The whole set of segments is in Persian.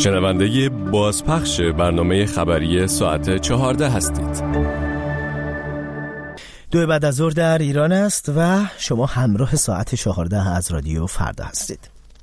شنونده بازپخش برنامه خبری ساعت 14 هستید. 2 بعد از ظهر در ایران است و شما همراه ساعت 14 از رادیو فردا هستید.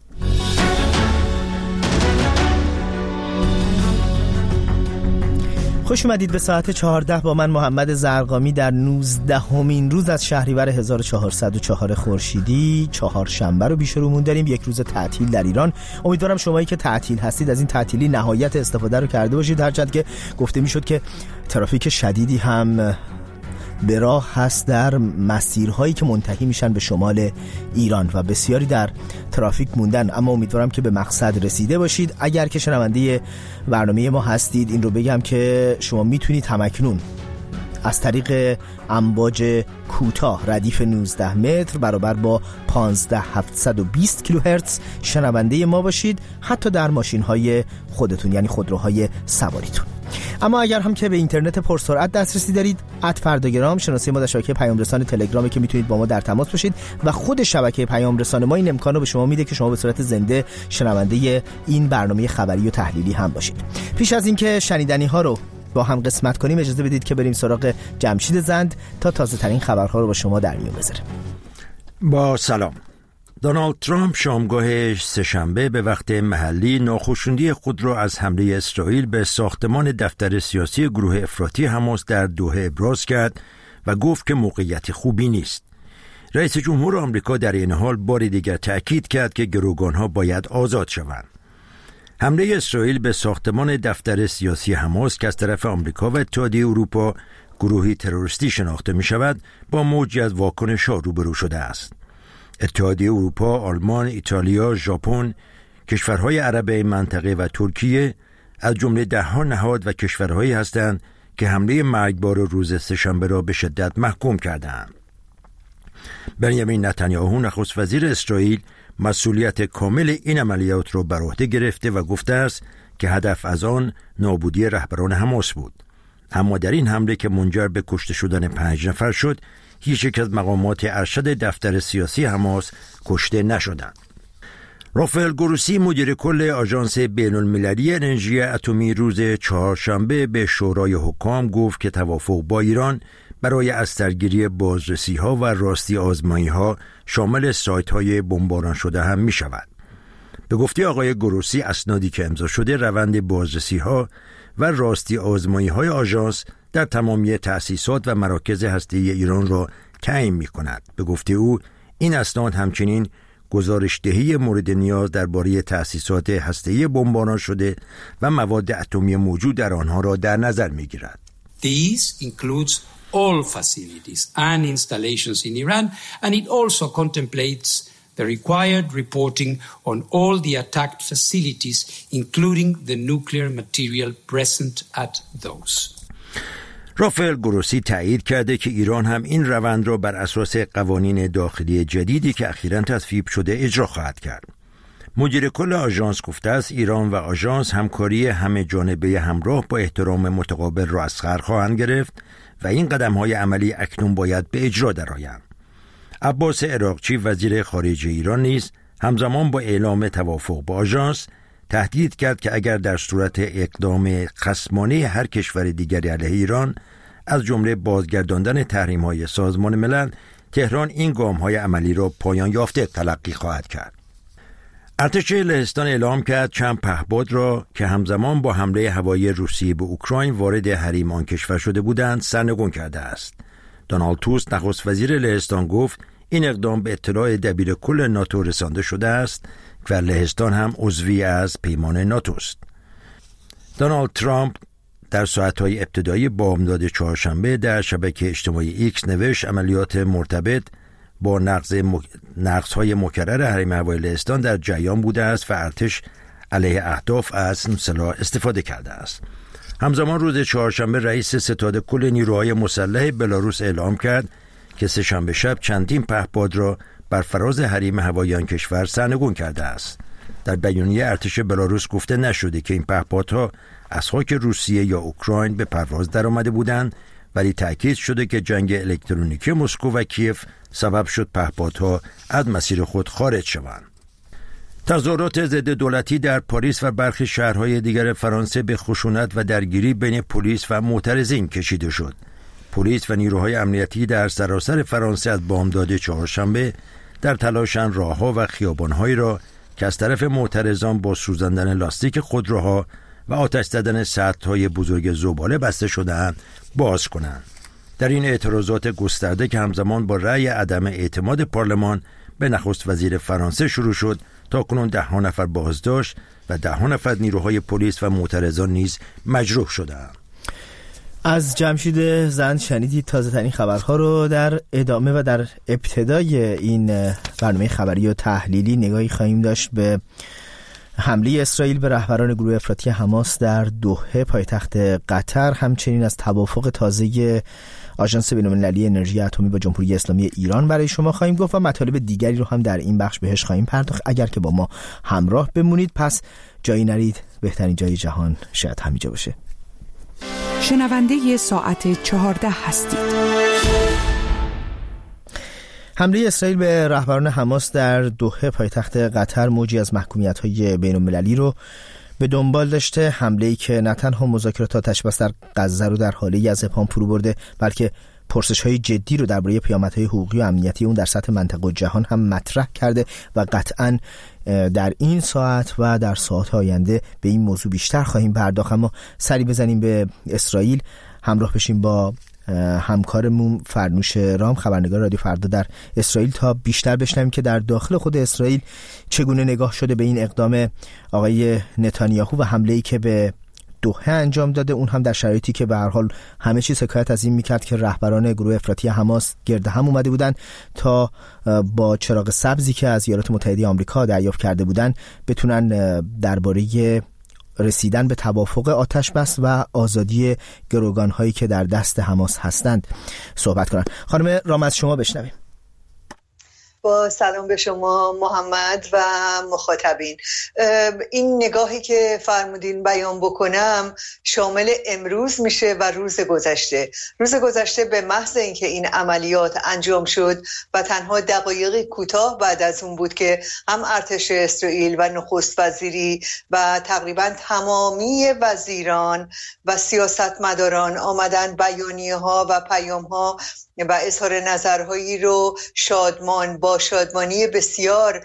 خوش اومدید به ساعت 14 با من محمد زرقامی در 19مین روز از شهریور 1404 خورشیدی. چهارشنبه رو پیش رومون داریم، یک روز تعطیل در ایران. امیدوارم شمایی که تعطیل هستید از این تعطیلی نهایت استفاده رو کرده باشید، هرچند که گفته میشد که ترافیک شدیدی هم به راه هست در مسیرهایی که منتهی میشن به شمال ایران و بسیاری در ترافیک موندن، اما امیدوارم که به مقصد رسیده باشید. اگر که شنونده برنامه ما هستید این رو بگم که شما میتونید همکنون از طریق امواج کوتاه ردیف 19 متر برابر با 15720 کیلوهرتز شنونده ما باشید، حتی در ماشین های خودتون، یعنی خودروهای سواریتون. اما اگر هم که به اینترنت پرسرعت دسترسی دارید، @فرداگرام شناسه ما در شبکه پیام رسان تلگرامی که میتونید با ما در تماس باشید و خود شبکه پیام رسان ما این امکان رو به شما میده که شما به صورت زنده شنونده این برنامه خبری و تحلیلی هم باشید. پیش از اینکه شنیدنی ها رو با هم قسمت کنیم اجازه بدید که بریم سراغ جمشید زند تا تازه ترین خبرها رو با شما در میون بذاره. با سلام. دونالد ترامپ شامگاه سه‌شنبه به وقت محلی ناخوشنودی خود را از حمله اسرائیل به ساختمان دفتر سیاسی گروه افراطی حماس در دوحه ابراز کرد و گفت که موقعیت خوبی نیست. رئیس جمهور آمریکا در این حال بار دیگر تأکید کرد که گروگانها باید آزاد شوند. حمله اسرائیل به ساختمان دفتر سیاسی حماس که از طرف آمریکا و اتحادیه اروپا گروهی تروریستی شناخته می شود با موجی از واکنش‌ها روبرو شده است. اتحادیه اروپا، آلمان، ایتالیا، ژاپن، کشورهای عرب منطقه و ترکیه از جمله ده‌ها نهاد و کشورهایی هستند که حمله مرگبار روز سه‌شنبه را به شدت محکوم کردند. بنیامین نتانیاهو نخست وزیر اسرائیل مسئولیت کامل این عملیات را بر عهده گرفته و گفته است که هدف از آن نابودی رهبران حماس بود. اما در این حمله که منجر به کشته شدن 5 نفر شد، هیچ یک از مقامات ارشد دفتر سیاسی حماس کشته نشدند. رافائل گروسی مدیر کل آژانس بین‌المللی انرژی اتمی روز چهارشنبه به شورای حکام گفت که توافق با ایران برای از درگیری بازرسی‌ها و راستی آزمایی‌ها شامل سایت‌های بمباران شده هم می‌شود. به گفته آقای گروسی اسنادی که امضا شده روند بازرسی‌ها و راستی آزمایی‌های آژانس در تمامی تأسیسات و مراکز هسته‌ای ایران را تعیین می‌کند. به گفته او این اسناد همچنین گزارش‌دهی مورد نیاز درباره تأسیسات هسته‌ای بمباران شده و مواد اتمی موجود در آنها را در نظر می‌گیرد. These includes all facilities and installations in Iran, and it also contemplates the required reporting on all the attacked facilities, including the nuclear material present at those. رافائل گروسی تایید کرده که ایران هم این روند را بر اساس قوانین داخلی جدیدی که اخیراً تصویب شده اجرا خواهد کرد. مدیر کل آژانس گفته است ایران و آژانس همکاری همه جانبه همراه با احترام متقابل را از سر خواهند گرفت و این قدم‌های عملی اکنون باید به اجرا درآیند. عباس عراقچی وزیر خارجه ایران نیز همزمان با اعلام توافق با آژانس تهدید کرد که اگر در صورت اقدام خصمانه هر کشور دیگری علیه ایران از جمله بازگرداندن تحریم‌های سازمان ملل، تهران این گام‌های عملی را پایان یافته تلقی خواهد کرد. ارتش لهستان اعلام کرد چند پهپاد را که همزمان با حمله هوایی روسیه به اوکراین وارد حریم آن کشور شده بودند سرنگون کرده است. دونالد توسک نخست وزیر لهستان گفت این اقدام به اطلاع دبیر کل ناتو رسانده شده است و لهستان هم عضوی از پیمان ناتو است. دونالد ترامپ در ساعت‌های ابتدایی بامداد چهارشنبه در شبکه اجتماعی ایکس نوشت عملیات مرتبط با نقض‌های مکرر حریم هوایی لهستان در جریان بوده است و ارتش علیه اهداف از سلاح استفاده کرده است. همزمان روز چهارشنبه رئیس ستاد کل نیروهای مسلح بلاروس اعلام کرد که سه‌شنبه شب چندین پهپاد را بر فراز حریم هوایی آن کشور سرنگون کرده است. در بیانیه ارتش بلاروس گفته نشده که این پهپادها از خاک روسیه یا اوکراین به پرواز درآمده بودند، ولی تأکید شده که جنگ الکترونیکی مسکو و کیف سبب شد پهپادها از مسیر خود خارج شوند. تظاهرات ضد دولتی در پاریس و برخی شهرهای دیگر فرانسه به خشونت و درگیری بین پلیس و معترضین کشیده شد. پلیس و نیروهای امنیتی در سراسر فرانسه از بامداد چهارشنبه در تلاشند راهها و خیابانهایی را که از طرف معترضان با سوزاندن لاستیک خودروها و آتش زدن سطح‌های بزرگ زباله بسته شده‌اند باز کنند. در این اعتراضات گسترده که همزمان با رأی عدم اعتماد پارلمان به نخست وزیر فرانسه شروع شد، تاکنون 10 نفر بازداشت و 10 نفر نیروهای پلیس و معترضان نیز مجروح شدند. از جمشید زند شنیدید تازه ترین خبرها رو. در ادامه و در ابتدای این برنامه خبری و تحلیلی نگاهی خواهیم داشت به حمله اسرائیل به رهبران گروه افراطی حماس در دوحه پایتخت قطر، همچنین از توافق تازه آژانس بین‌المللی انرژی اتمی با جمهوری اسلامی ایران برای شما خواهیم گفت و مطالب دیگری رو هم در این بخش بهش خواهیم پرداخت. اگر که با ما همراه بمونید پس جایی نرید، بهترین جای جهان شاید همینجا باشه. شنونده ساعت 14 هستید. حمله اسرائیل به رهبران حماس در دوحه پایتخت قطر موجی از محکومیت‌های بین‌المللی رو به دنبال داشته. حمله‌ای که نه تنها مذاکرات آتش‌بس در غزه رو در حالی از ابهام فرو برده، بلکه پرسش‌های جدی رو درباره پیامدهای حقوقی و امنیتی اون در سطح منطقه و جهان هم مطرح کرده و قطعاً در این ساعت و در ساعات آینده به این موضوع بیشتر خواهیم پرداخت. اما سری بزنیم به اسرائیل، همراه بشیم با همکارمون فرنوش رام، خبرنگار رادیو فردا در اسرائیل، تا بیشتر بشنویم که در داخل خود اسرائیل چگونه نگاه شده به این اقدام آقای نتانیاهو و حمله‌ای که به دوحه انجام داده، اون هم در شرایطی که به هر حال همه چیز حکایت از این میکرد که رهبران گروه افراطی حماس گرد هم اومده بودن تا با چراغ سبزی که از ایالات متحده آمریکا دریافت کرده بودن بتونن درباره رسیدن به توافق آتش بس و آزادی گروگان‌هایی که در دست حماس هستند صحبت کنن. خانم رام از شما بشنویم. با سلام به شما محمد و مخاطبین. این نگاهی که فرمودین بیان بکنم شامل امروز میشه و روز گذشته. روز گذشته به محض اینکه این عملیات انجام شد و تنها دقایقی کوتاه بعد از اون بود که هم ارتش اسرائیل و نخست وزیری و تقریبا تمامی وزیران و سیاستمداران آمدن بیانیه‌ها و پیام‌ها و اظهار نظرهایی رو با شادمانی بسیار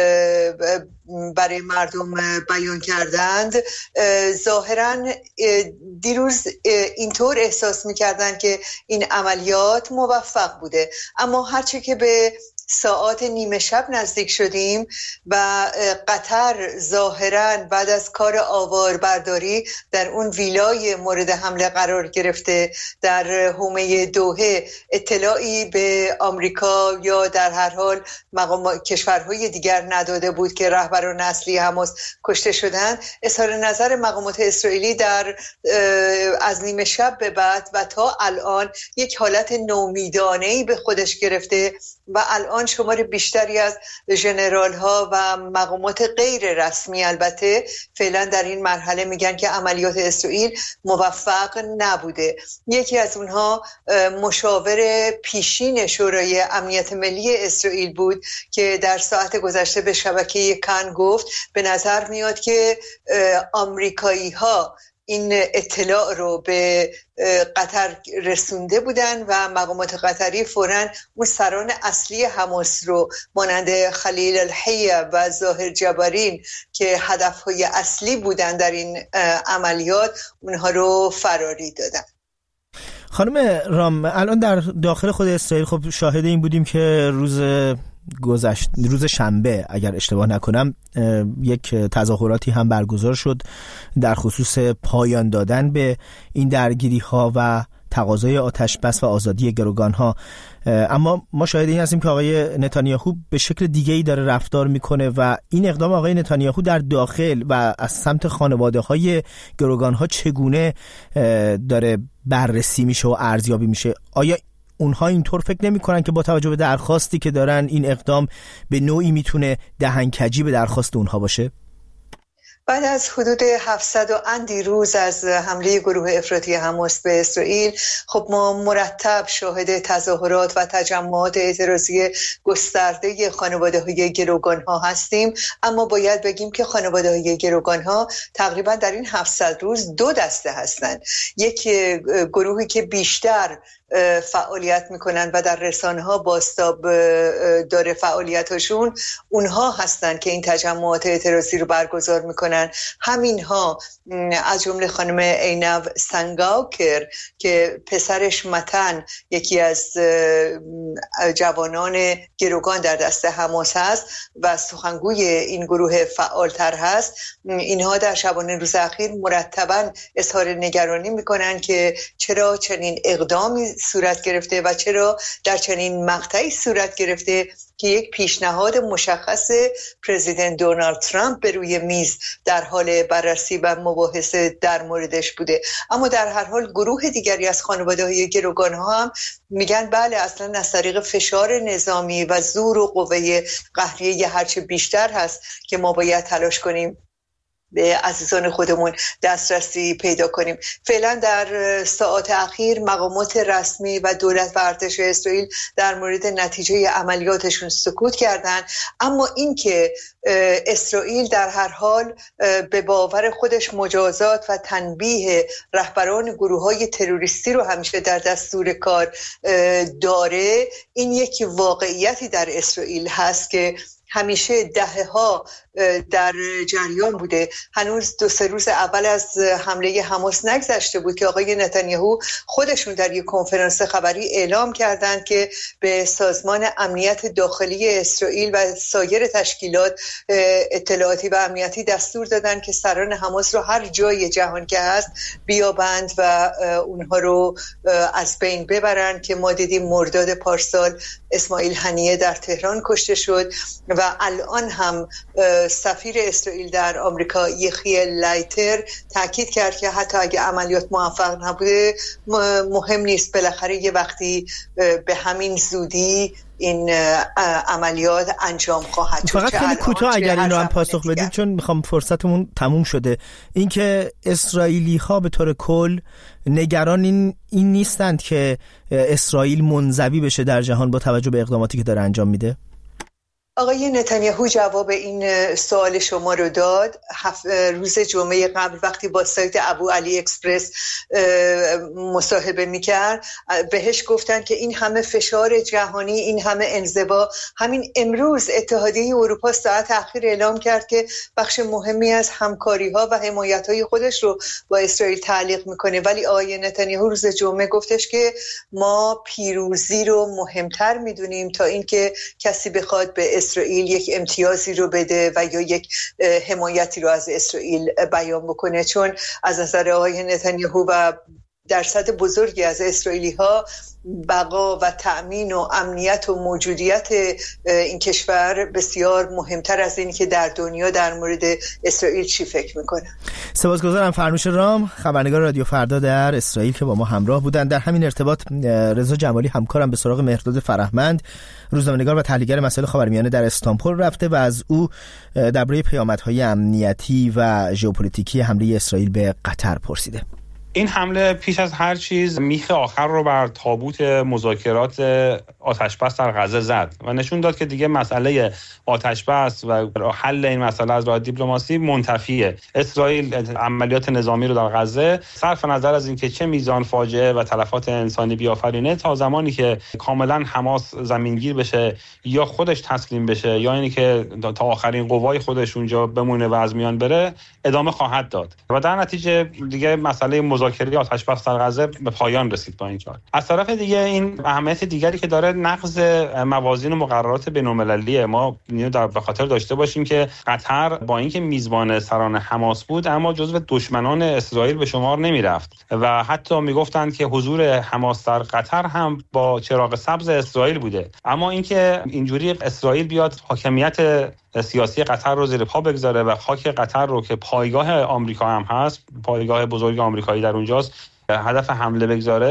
برای مردم بیان کردند. ظاهراً دیروز اینطور احساس می‌کردند که این عملیات موفق بوده، اما هرچه که به ساعات نیمه شب نزدیک شدیم و قطر ظاهراً بعد از کار آواربرداری در اون ویلای مورد حمله قرار گرفته در حومه دوحه اطلاعی به آمریکا یا در هر حال کشورهای دیگر نداده بود که رهبران اصلی حماس کشته شدند، اظهار نظر مقامات اسرائیلی از نیمه شب به بعد و تا الان یک حالت نومیدانه‌ای به خودش گرفته و الان شمار بیشتری از ژنرال ها و مقامات غیر رسمی البته فعلا در این مرحله میگن که عملیات اسرائیل موفق نبوده. یکی از اونها مشاور پیشین شورای امنیت ملی اسرائیل بود که در ساعت گذشته به شبکه کان گفت به نظر میاد که آمریکایی ها این اطلاع رو به قطر رسونده بودن و مقامات قطری فوراً اون سران اصلی حماس رو مانند خلیل الحیه و ظاهر جبارین که هدفهای اصلی بودن در این عملیات اونها رو فراری دادن. خانم رام، الان در داخل خود اسرائیل خب شاهد این بودیم که روز شنبه اگر اشتباه نکنم یک تظاهراتی هم برگزار شد در خصوص پایان دادن به این درگیری ها و تقاضای آتش بس و آزادی گروگان ها، اما ما شاهد این هستیم که آقای نتانیاهو به شکل دیگه‌ای داره رفتار میکنه و این اقدام آقای نتانیاهو در داخل و از سمت خانواده های گروگان ها چگونه داره بررسی میشه و ارزیابی میشه؟ آیا اونها اینطور فکر نمی کنن که با توجه به درخواستی که دارن این اقدام به نوعی میتونه دهنکجی به درخواست اونها باشه؟ بعد از حدود 700 و اندی روز از حمله گروه افراطی حماس به اسرائیل، خب ما مرتب شاهد تظاهرات و تجمعات اعتراضی گسترده خانواده‌های گروگان‌ها هستیم. اما باید بگیم که خانواده‌های گروگان‌ها تقریبا در این 700 روز دو دسته هستند. یک گروهی که بیشتر فعالیت میکنن و در رسانه‌ها بازتاب داره فعالیتاشون، اونها هستن که این تجمعات اعتراضی رو برگزار میکنن. همینها از جمله خانم عینو سنگاوکر که پسرش متن یکی از جوانان گروگان در دست حماس هست و سخنگوی این گروه فعالتر هست، اینها در شبانه روز اخیر مرتباً اظهار نگرانی میکنن که چرا چنین اقدامی صورت گرفته و چرا در چنین مقطعی صورت گرفته که یک پیشنهاد مشخص پرزیدنت دونالد ترامپ به روی میز در حال بررسی و مباحثه در موردش بوده. اما در هر حال گروه دیگری از خانواده‌های گروگان‌ها هم میگن بله، اصلا از طریق فشار نظامی و زور و قوه قهریه هرچه بیشتر هست که ما باید تلاش کنیم به عزیزان خودمون دسترسی پیدا کنیم. فعلا در ساعات اخیر مقامات رسمی و دولت و ارتش اسرائیل در مورد نتیجه عملیاتشون سکوت کردن، اما این که اسرائیل در هر حال به باور خودش مجازات و تنبیه رهبران گروه‌های تروریستی رو همیشه در دستور کار داره، این یک واقعیتی در اسرائیل هست که همیشه دهه‌ها در جریان بوده. هنوز 2-3 روز اول از حمله حماس نگذشته بود که آقای نتانیاهو خودشون در یک کنفرانس خبری اعلام کردند که به سازمان امنیت داخلی اسرائیل و سایر تشکیلات اطلاعاتی و امنیتی دستور دادن که سران حماس رو هر جای جهان که هست بیابند و اونها رو از بین ببرن. که ما دیدیم مرداد پارسال اسماعیل هنیه در تهران کشته شد و الان هم سفیر اسرائیل در آمریکا یخیل لایتر تاکید کرد که حتی اگه عملیات موفق نبوده مهم نیست، بالاخره یه وقتی به همین زودی این عملیات انجام خواهد شد. فقط خیلی کوتاه اگر این رو هم پاسخ بدید چون میخوام فرصتمون تموم شده. اینکه اسرائیلی ها به طور کل نگران این نیستند که اسرائیل منزوی بشه در جهان با توجه به اقداماتی که داره انجام میده؟ آقای نتانیاهو جواب این سوال شما رو داد روز جمعه قبل وقتی با سایت ابو علی اکسپرس مصاحبه میکرد. بهش گفتن که این همه فشار جهانی، این همه انزوا، همین امروز اتحادیه اروپا ساعت اخیر اعلام کرد که بخش مهمی از همکاری‌ها و حمایت‌های خودش رو با اسرائیل تعلیق میکنه، ولی آقای نتانیاهو روز جمعه گفتش که ما پیروزی رو مهمتر میدونیم تا اینکه کسی بخواد به اسرائیل یک امتیازی رو بده و یا یک حمایتی رو از اسرائیل بیان بکنه. چون از نظر آقای نتانیاهو و درصد بزرگی از اسرائیلی ها بقا و تأمین و امنیت و موجودیت این کشور بسیار مهمتر از این که در دنیا در مورد اسرائیل چی فکر میکنه. سپاسگزارم. فرنوش رام، خبرنگار رادیو فردا در اسرائیل که با ما همراه بودن. در همین ارتباط رضا جمالی همکارم به سراغ مهرداد فرهمند، روزنامه‌نگار و تحلیلگر مسائل خاورمیانه در استانبول رفته و از او درباره پیامدهای امنیتی و ژئوپلیتیکی حمله اسرائیل به قطر پرسیده. این حمله پیش از هر چیز میخ آخر رو بر تابوت مذاکرات آتشبس در غزه زد و نشون داد که دیگه مسئله آتشبس و حل این مسئله از راه دیپلماسی منتفیه. اسرائیل عملیات نظامی رو در غزه صرف نظر از اینکه چه میزان فاجعه و تلفات انسانی بیافرینه تا زمانی که کاملا حماس زمینگیر بشه یا خودش تسلیم بشه یا اینی که تا آخرین قوای خودش اونجا بمونه و از میان بره ادامه خواهد داد و در نتیجه دیگه مسئله مذاکره آتشبس در غزه به پایان رسید با این کار. از طرف دیگه این اهمیت دیگری که داره نقض موازین و مقررات بین‌المللیه. ما اینو به خاطر داشته باشیم که قطر با اینکه میزبان سران حماس بود اما جزو دشمنان اسرائیل به شمار نمیرفت و حتی میگفتند که حضور حماس در قطر هم با چراغ سبز اسرائیل بوده. اما اینکه اینجوری اسرائیل بیاد حاکمیت سیاسی قطر رو زیر پا بگذاره و خاک قطر رو که پایگاه آمریکا هم هست، پایگاه بزرگ آمریکایی در اونجاست، هدف حمله بگذاره،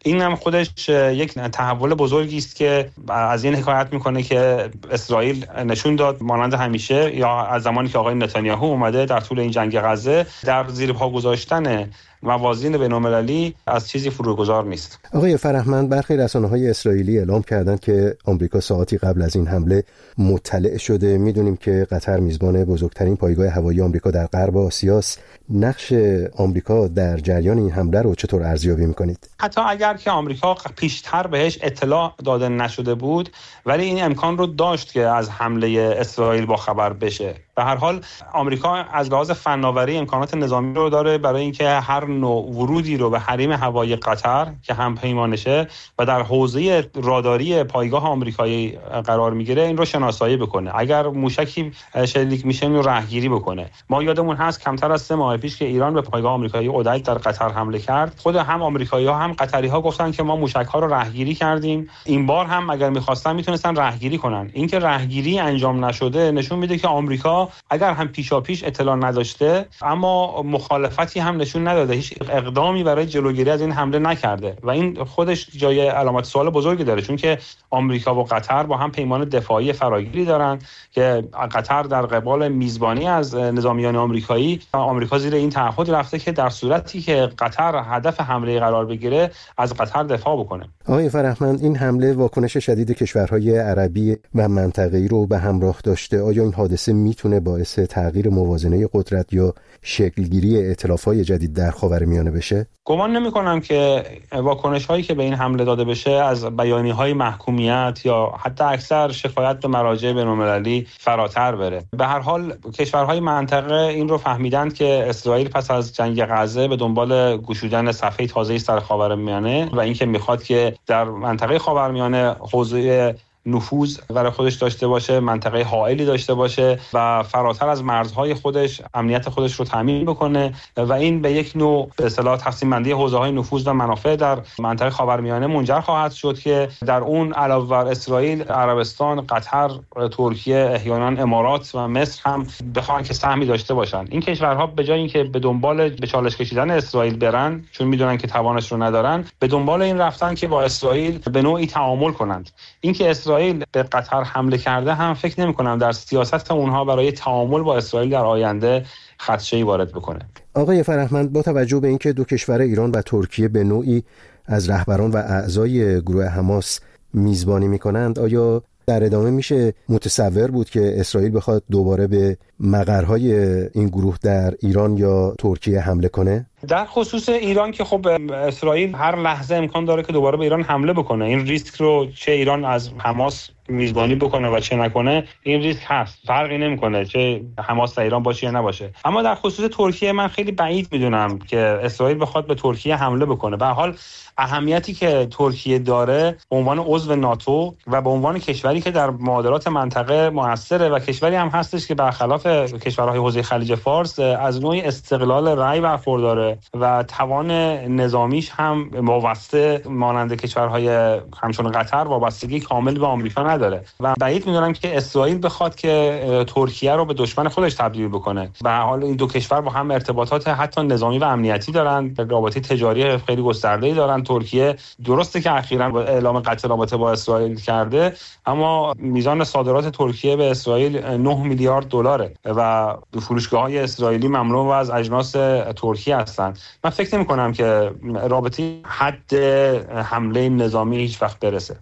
این هم خودش یک تحول بزرگی است که از این حکایت میکنه که اسرائیل نشون داد مانند همیشه یا از زمانی که آقای نتانیاهو اومده در طول این جنگ غزه در زیر پا گذاشتن موازین بین‌المللی از چیزی فروگذار نیست. آقای فرهمند، برخی رسانه‌های اسرائیلی اعلام کردند که آمریکا ساعاتی قبل از این حمله مطلع شده. میدونیم که قطر میزبان بزرگترین پایگاه هوایی آمریکا در غرب آسیاست. نقش آمریکا در جریان این حمله رو چطور ارزیابی می‌کنید؟ حتی اگر که آمریکا پیشتر بهش اطلاع داده نشده بود، ولی این امکان رو داشت که از حمله اسرائیل با خبر بشه. به هر حال آمریکا از لحاظ فناوری امکانات نظامی رو داره برای اینکه هر نوع ورودی رو به حریم هوایی قطر که هم پیمانشه و در حوزه راداری پایگاه آمریکایی قرار میگیره این رو شناسایی بکنه. اگر موشکی شلیک میشه اینو راهگیری بکنه. ما یادمون هست کمتر از 3 ماه پیش که ایران به پایگاه آمریکایی اودایک در قطر حمله کرد، خود هم آمریکایی‌ها هم قطری‌ها گفتن که ما موشک‌ها رو راهگیری کردیم. این بار هم اگر می‌خواستن میتونستن راهگیری کنن. اینکه راهگیری انجام نشده نشون میده که آمریکا اگر هم پیشاپیش اطلاع نداشته اما مخالفتی هم نشون نداده، هیچ اقدامی برای جلوگیری از این حمله نکرده و این خودش جای علامت سوال بزرگی داره، چون که آمریکا و قطر با هم پیمان دفاعی فراگیری دارن که قطر در قبال میزبانی از نظامیان آمریکایی، آمریکا زیر این تعهد رفته که در صورتی که قطر هدف حمله قرار بگیره از قطر دفاع بکنه. آقای فرهمند، این حمله واکنش شدید کشورهای عربی و منطقه‌ای رو به همراه داشته. آیا این حادثه میتونه باعث تغییر موازنه قدرت یا شکلگیری ائتلاف‌های جدید در خاورمیانه بشه؟ گمان نمی‌کنم که واکنش‌هایی که به این حمله داده بشه از بیانیه‌های محکومیت یا حتی اکثر شکایت به مراجع بین‌المللی فراتر بره. به هر حال کشورهای منطقه این رو فهمیدند که اسرائیل پس از جنگ غزه به دنبال گشودن صفحه تازه‌ای در خاورمیانه و اینکه می‌خواد که در منطقه خاورمیانه حوزه نفوذ برای خودش داشته باشه، منطقه حائلی داشته باشه و فراتر از مرزهای خودش امنیت خودش رو تامین بکنه و این به یک نوع به اصطلاح تقسیم بندی حوزه‌های نفوذ و منافع در منطقه خاورمیانه منجر خواهد شد که در اون علاوه بر اسرائیل، عربستان، قطر، ترکیه، احیانا امارات و مصر هم بخوان که سهمی داشته باشن. این کشورها به جای اینکه به دنبال به چالش کشیدن اسرائیل برن، چون میدونن که توانش رو ندارن، به دنبال این رفتن که با اسرائیل به نوعی تعامل کنند. اینکه اسرائیل به قطر حمله کرده هم فکر نمی‌کنم در سیاست اونها برای تعامل با اسرائیل در آینده خدشه‌ای وارد بکنه. آقای فرهمند، با توجه به اینکه دو کشور ایران و ترکیه به نوعی از رهبران و اعضای گروه حماس میزبانی می‌کنند، آیا در ادامه میشه متصور بود که اسرائیل بخواد دوباره به مقرهای این گروه در ایران یا ترکیه حمله کنه؟ در خصوص ایران که خب اسرائیل هر لحظه امکان داره که دوباره به ایران حمله بکنه. این ریسک رو چه ایران از حماس میزبانی بکنه و چه نکنه این ریسک هست، فرقی نمیکنه چه حماس در ایران باشه یا نباشه. اما در خصوص ترکیه من خیلی بعید میدونم که اسرائیل بخواد به ترکیه حمله بکنه. به هر حال اهمیتی که ترکیه داره به عنوان عضو ناتو و به عنوان کشوری که در معادلات منطقه موثره و کشوری هم هستش که برخلاف کشورهای حوزه خلیج فارس از نوعی استقلال رأی برخورداره و توان نظامیش هم وابسته مانند کشورهای همچون قطر وابستگی کامل به آمریکا نداره و بعید میدونم که اسرائیل بخواد که ترکیه رو به دشمن خودش تبدیل بکنه. به هر حال این دو کشور با هم ارتباطات حتی نظامی و امنیتی دارن، رابطه تجاری خیلی گسترده‌ای دارن. ترکیه درسته که اخیراً اعلام قطع رابطه با اسرائیل کرده، اما میزان صادرات ترکیه به اسرائیل 9 میلیارد دلاره و فروشگاه‌های اسرائیلی مملو از اجناس ترکیه هستند. من فکر نمی‌کنم که رابطه حد حمله نظامی هیچ وقت برسه.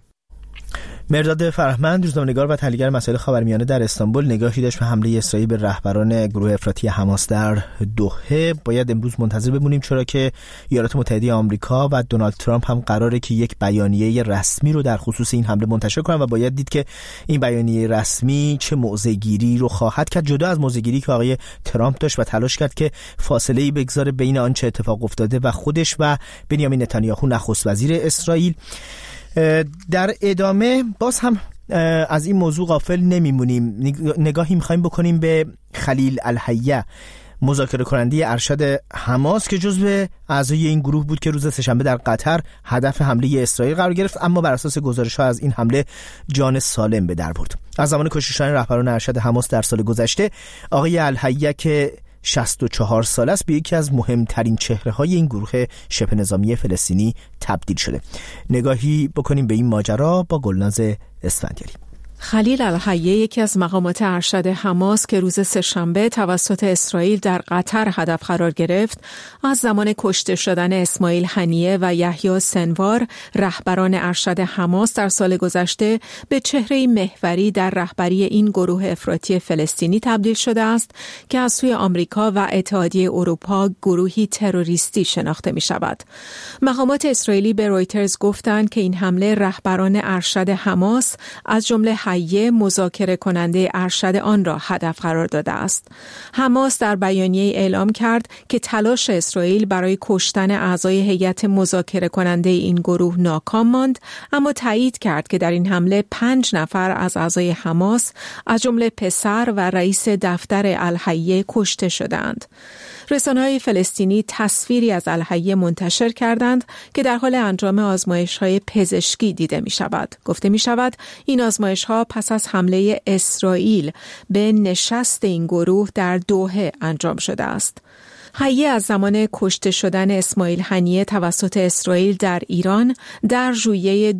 مرداد فرهمند، روزنامه‌نگار و تحلیلگر مسائل خاورمیانه در استانبول، نگاهی داشت به حمله اسرائیل به رهبران گروه افراطی حماس در دوحه. باید امروز منتظر بمونیم، چرا که ایالات متحده آمریکا و دونالد ترامپ هم قراره که یک بیانیه رسمی رو در خصوص این حمله منتشر کنن و باید دید که این بیانیه رسمی چه موضع‌گیری رو خواهد کرد، جدا از موضع‌گیری که آقای ترامپ داشت و تلاش کرد که فاصله‌ای بگذاره بین آنچه اتفاق افتاده و خودش و بنیامین نتانیاهو نخست وزیر اسرائیل. در ادامه باز هم از این موضوع غافل نمیمونیم، نگاهی میخوایم بکنیم به خلیل الحیه، مذاکره کننده ارشد حماس که جزو اعضای این گروه بود که روز سه‌شنبه در قطر هدف حمله اسرائیل قرار گرفت، اما بر اساس گزارش‌ها از این حمله جان سالم به در برد. از زمان کشتن رهبران ارشد حماس در سال گذشته، آقای الحیه که 64 سال است به یکی از مهمترین چهره‌های این گروه شبه نظامی فلسطینی تبدیل شده. نگاهی بکنیم به این ماجرا با گلناز اسفندیاری. خلیل الحیه یکی از مقامات ارشد حماس که روز سه‌شنبه توسط اسرائیل در قطر هدف قرار گرفت، از زمان کشته شدن اسماعیل هنیه و یحیی سنوار رهبران ارشد حماس در سال گذشته به چهره محوری در رهبری این گروه افراطی فلسطینی تبدیل شده است که از سوی آمریکا و اتحادیه اروپا گروهی تروریستی شناخته می شود. مقامات اسرائیلی به رویترز گفتند که این حمله رهبران ارشد حماس از جمله حیه مذاکره کننده ارشد آن را هدف قرار داده است. حماس در بیانیه اعلام کرد که تلاش اسرائیل برای کشتن اعضای هیئت مذاکره کننده این گروه ناکام ماند، اما تایید کرد که در این حمله 5 نفر از اعضای حماس از جمله پسر و رئیس دفتر الحیه کشته شدند. رسانه‌های فلسطینی تصویری از الحیه منتشر کردند که در حال انجام آزمایش‌های پزشکی دیده می‌شود. گفته می‌شود این آزمایش‌ها پس از حمله اسرائیل به نشست این گروه در دوحه انجام شده است. حیه از زمان کشته شدن اسماعیل هنیه توسط اسرائیل در ایران در ژوئیه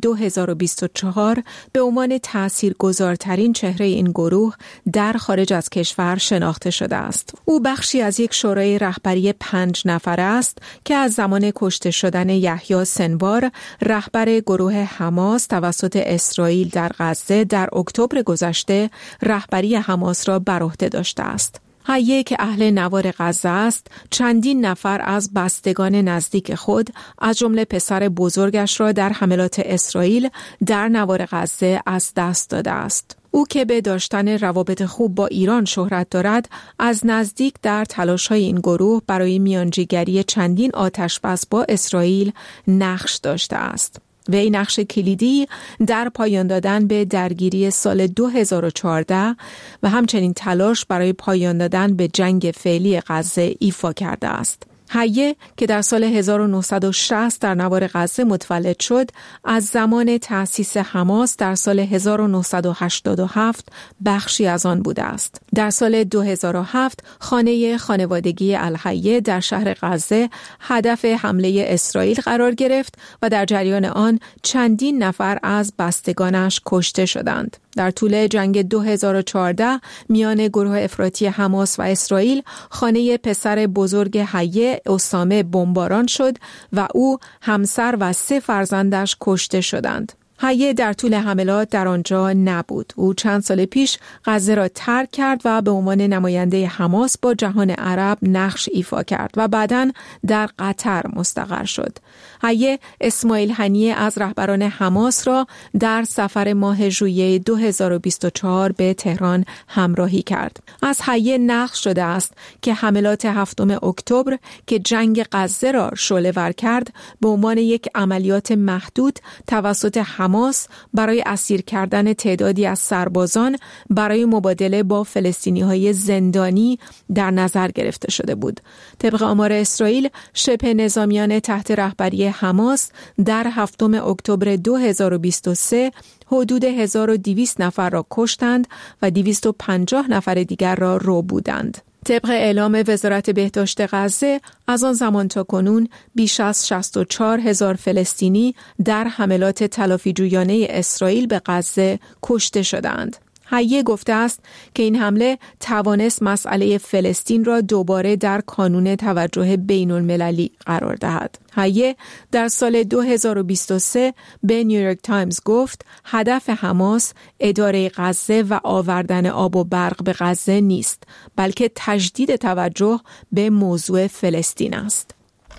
2024 به عنوان تاثیرگذارترین چهره این گروه در خارج از کشور شناخته شده است. او بخشی از یک شورای رهبری 5 نفره است که از زمان کشته شدن یحیی سنوار رهبر گروه حماس توسط اسرائیل در غزه در اکتبر گذشته رهبری حماس را بر عهده داشته است. حیه که اهل نوار غزه است، چندین نفر از بستگان نزدیک خود از جمله پسر بزرگش را در حملات اسرائیل در نوار غزه از دست داده است. او که به داشتن روابط خوب با ایران شهرت دارد، از نزدیک در تلاش‌های این گروه برای میانجیگری چندین آتش‌بس با اسرائیل نقش داشته است. وی نقش کلیدی در پایان دادن به درگیری سال 2014 و همچنین تلاش برای پایان دادن به جنگ فعلی غزه ایفا کرده است. حیه که در سال 1960 در نوار غزه متولد شد، از زمان تأسیس حماس در سال 1987 بخشی از آن بوده است. در سال 2007 خانه خانوادگی الحیه در شهر غزه هدف حمله اسرائیل قرار گرفت و در جریان آن چندین نفر از بستگانش کشته شدند. در طول جنگ 2014 میان گروه افراطی حماس و اسرائیل خانه پسر بزرگ حیه اسامه بمباران شد و او، همسر و 3 فرزندش کشته شدند. حیه در طول حملات در آنجا نبود. او چند سال پیش غزه را ترک کرد و به عنوان نماینده حماس با جهان عرب نقش ایفا کرد و بعداً در قطر مستقر شد. حیه اسماعیل هنیه از رهبران حماس را در سفر ماه ژوئیه 2024 به تهران همراهی کرد. از حیه نقل شده است که حملات 7 اکتبر که جنگ غزه را شعله‌ور کرد به عنوان یک عملیات محدود توسط حماس برای اسیر کردن تعدادی از سربازان برای مبادله با فلسطینی‌های زندانی در نظر گرفته شده بود. طبق آمار اسرائیل، شبه نظامیان تحت رهبری حماس در 7 اکتبر 2023 حدود 1200 نفر را کشتند و 250 نفر دیگر را ربودند. طبق اعلام وزارت بهداشت غزه، از آن زمان تا کنون بیش از 64,000 فلسطینی در حملات تلافی‌جویانه اسرائیل به غزه کشته شدند. حیه گفته است که این حمله توانست مسئله فلسطین را دوباره در کانون توجه بین المللی قرار دهد. حیه در سال 2023 به نیویورک تایمز گفت هدف حماس اداره غزه و آوردن آب و برق به غزه نیست، بلکه تجدید توجه به موضوع فلسطین است.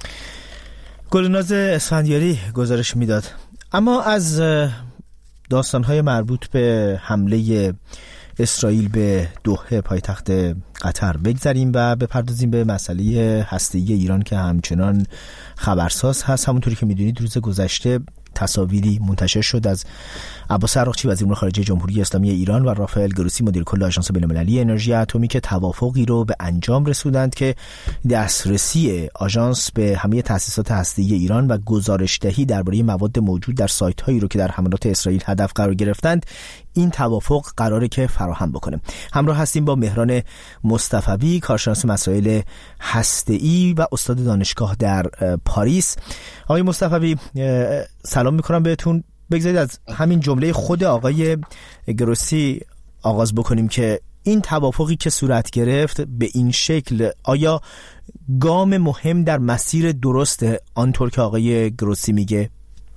گلناز اسفندیاری گزارش میداد. اما از داستان‌های مربوط به حمله اسرائیل به دوحه پایتخت قطر بگذریم و بپردازیم به مسئله هسته‌ای ایران که همچنان خبرساز هست. همونطوری که می‌دونید روز گذشته تصاویری منتشر شد از عباس عراقچی وزیر امور خارجه جمهوری اسلامی ایران و رافائل گروسی مدیر کل آژانس بین‌المللی انرژی اتمی که توافقی رو به انجام رسوندند که دسترسی آژانس به همه تأسیسات هسته‌ای ایران و گزارش‌دهی درباره مواد موجود در سایت‌هایی رو که در حملات اسرائیل هدف قرار گرفتند این توافق قراره که فراهم بکنه. همراه هستیم با مهران مصطفوی، کارشناس مسائل هسته‌ای و استاد دانشگاه در پاریس. آقای مصطفوی سلام میکنم بهتون. بگذارید از همین جمله خود آقای گروسی آغاز بکنیم که این توافقی که صورت گرفت به این شکل آیا گام مهم در مسیر درست آنطور که آقای گروسی میگه؟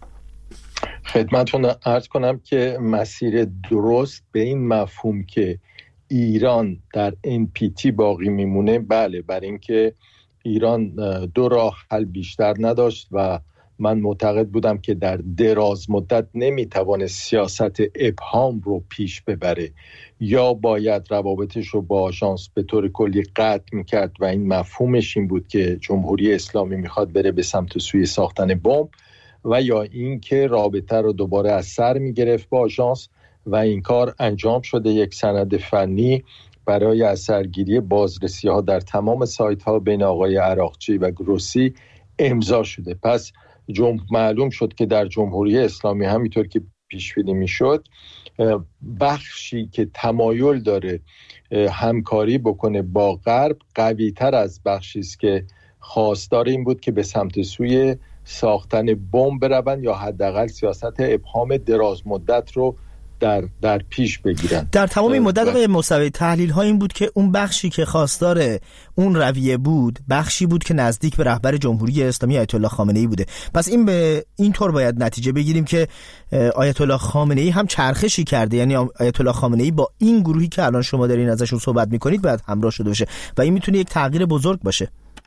خدمتتون عرض کنم که مسیر درست به این مفهوم که ایران در NPT باقی میمونه، بله، برای اینکه ایران دو راه حل بیشتر نداشت و من معتقد بودم که در دراز مدت نمیتوانه سیاست ابهام رو پیش ببره، یا باید روابطش رو با آژانس به طور کلی قطع میکرد و این مفهومش این بود که جمهوری اسلامی میخواد بره به سمت سوی ساختن بمب، و یا این که رابطه رو دوباره از سر میگرفت با آژانس و این کار انجام شده. یک سند فنی برای از سرگیری بازرسی ها در تمام سایت ها بین آقای عراقچی و گروسی امضا شده. پس معلوم شد که در جمهوری اسلامی همینطور که پیش بینی میشد بخشی که تمایل داره همکاری بکنه با غرب قوی تر از بخشی است که خواستار این بود که به سمت سوی ساختن بمب بروند یا حداقل سیاست ابهام دراز مدت رو در پیش بگیرن. در تمام این مدت آقای مصطفی تحلیل ها این بود که اون بخشی که خواستار اون رویه بود بخشی بود که نزدیک به رهبر جمهوری اسلامی آیت الله خامنه ای بوده. پس این به این طور باید نتیجه بگیریم که آیت الله خامنه ای هم چرخشی کرده، یعنی آیت الله خامنه ای با این گروهی که الان شما دارین ازشون صحبت میکنید باید همراه شده باشه و این میتونه یک تغییر بزرگ باشه.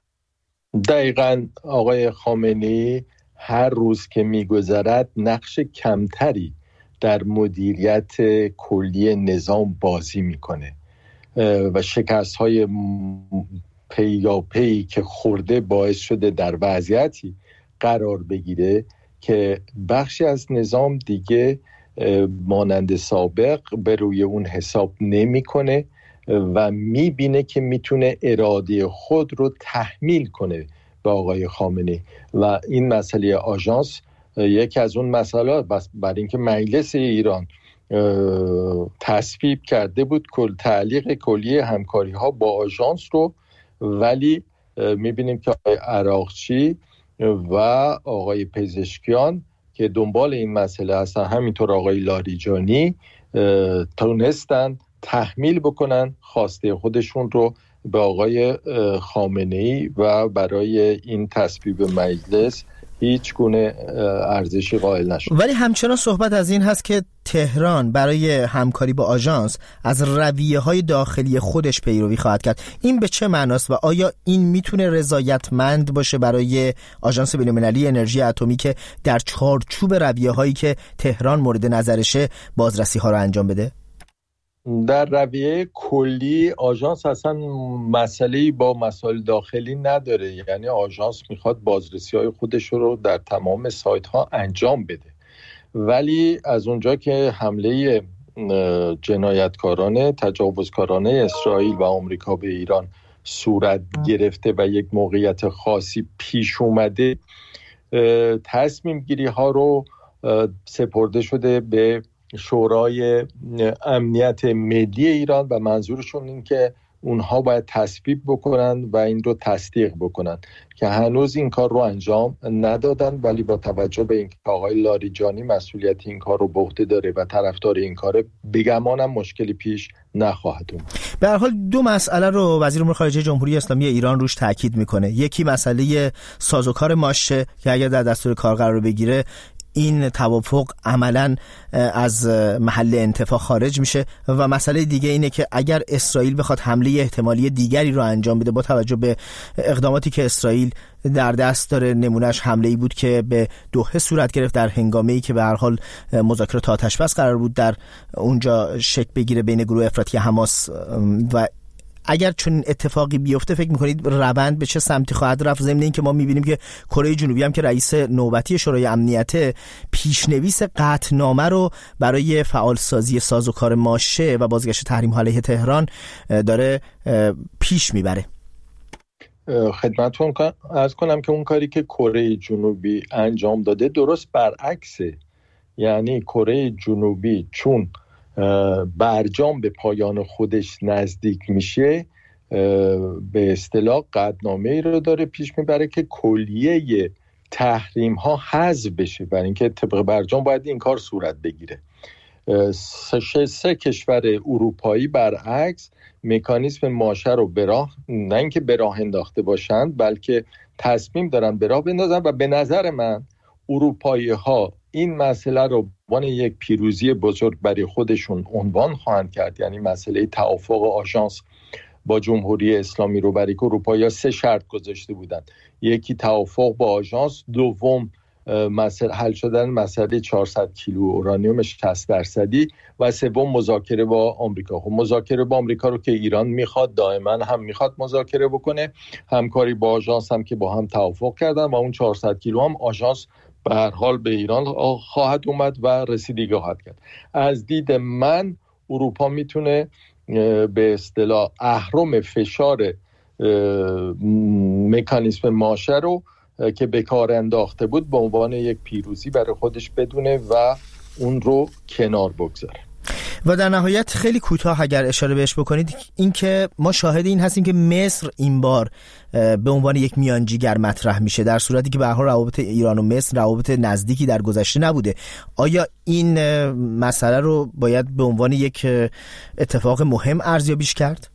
دقیقاً آقای خامنه ای هر روز که میگذرد نقش کمتری در مدیریت کلی نظام بازی میکنه و شکست‌های پیاپی که خورده باعث شده در وضعیتی قرار بگیره که بخشی از نظام دیگه مانند سابق به روی اون حساب نمیکنه و میبینه که میتونه اراده خود رو تحمیل کنه به آقای خامنه‌ای و این مسئله آژانس یکی از اون مسائل برای اینکه مجلس ایران تصویب کرده بود تعلیق کلیه همکاری ها با آژانس رو، ولی میبینیم که آقای عراقچی و آقای پزشکیان که دنبال این مسئله هستن، همینطور آقای لاریجانی، تونستن تحمیل بکنن خواسته خودشون رو به آقای خامنه‌ای و برای این تصویب مجلس هیچ گونه ارزشی قائل نشد. ولی همچنان صحبت از این هست که تهران برای همکاری با آژانس از رویه‌های داخلی خودش پیروی خواهد کرد. این به چه معناست و آیا این میتونه رضایتمند باشه برای آژانس بین‌المللی انرژی اتمی که در چارچوب رویه‌هایی که تهران مورد نظرشه بازرسی‌ها رو انجام بده؟ در رویه کلی آژانس اصلا مسئله‌ای با مسائل داخلی نداره، یعنی آژانس میخواد بازرسی‌های خودش رو در تمام سایت‌ها انجام بده، ولی از اونجا که حمله جنایتکارانه تجاوزکارانه اسرائیل و آمریکا به ایران صورت گرفته و یک موقعیت خاصی پیش اومده، تصمیم گیری ها رو سپرده شده به شورای امنیت ملی ایران و منظورشون این که اونها باید تصویب بکنن و این رو تصدیق بکنن که هنوز این کار رو انجام ندادن، ولی با توجه به اینکه آقای لاریجانی مسئولیت این کار رو به عهده داره و طرفدار این کاره، بگمانم مشکلی پیش نخواهد اومد. به هر حال دو مسئله رو وزیر امور خارجه جمهوری اسلامی ایران روش تاکید میکنه. یکی مسئله سازوکار ماشه که اگر در دستور کار قرار بگیره این توافق عملاً از محل انتفاع خارج میشه و مسئله دیگه اینه که اگر اسرائیل بخواد حمله احتمالی دیگری رو انجام بده با توجه به اقداماتی که اسرائیل در دست داره، نمونهش حمله‌ای بود که به دوحه صورت گرفت در هنگامه‌ای که به هر حال مذاکرات آتش‌بس قرار بود در اونجا شکل بگیره بین گروه افراطی حماس و اگر چون اتفاقی بیفته فکر میکنید روند به چه سمتی خواهد رفت؟ ضمن این که ما میبینیم که کره جنوبی هم که رئیس نوبتی شورای امنیت پیشنویس قطعنامه رو برای فعالسازی سازوکار ماشه و بازگشت تحریم علیه تهران داره پیش میبره. خدمتتون عرض کنم که اون کاری که کره جنوبی انجام داده درست برعکسه، یعنی کره جنوبی چون برجام به پایان خودش نزدیک میشه، به اصطلاح قطعنامه‌ای رو داره پیش میبره که کلیه تحریم ها حذف بشه، برای اینکه طبق برجام باید این کار صورت بگیره. سه کشور اروپایی برعکس مکانیزم ماشه رو به راه، نه اینکه به راه انداخته باشند، بلکه تصمیم دارن به راه بندازن و به نظر من اروپایی ها این مسئله رو عنوان یک پیروزی بزرگ برای خودشون عنوان خواهند کرد. یعنی مسئله توافق آژانس با جمهوری اسلامی رو، برای که اروپایی‌ها 3 شرط گذاشته بودن: یکی توافق با آژانس، دوم مسئله حل شدن مسئله 400 کیلو اورانیوم 60% و سوم مذاکره با آمریکا. خب مذاکره با آمریکا رو که ایران میخواد، دائما هم میخواد مذاکره بکنه، همکاری با آژانس هم که با هم توافق کردن و اون 400 کیلو هم آژانس به هر حال به ایران خواهد اومد و رسیدگی خواهد کرد. از دید من اروپا میتونه به اصطلاح اهرم فشار مکانیزم ماشه رو که به کار انداخته بود به عنوان یک پیروزی برای خودش بدونه و اون رو کنار بگذاره. و در نهایت خیلی کوتاه اگر اشاره بهش بکنید، این که ما شاهد این هستیم که مصر این بار به عنوان یک میانجیگر مطرح میشه، در صورتی که به هر حال روابط ایران و مصر روابط نزدیکی در گذشته نبوده. آیا این مسئله رو باید به عنوان یک اتفاق مهم ارزیابیش کرد؟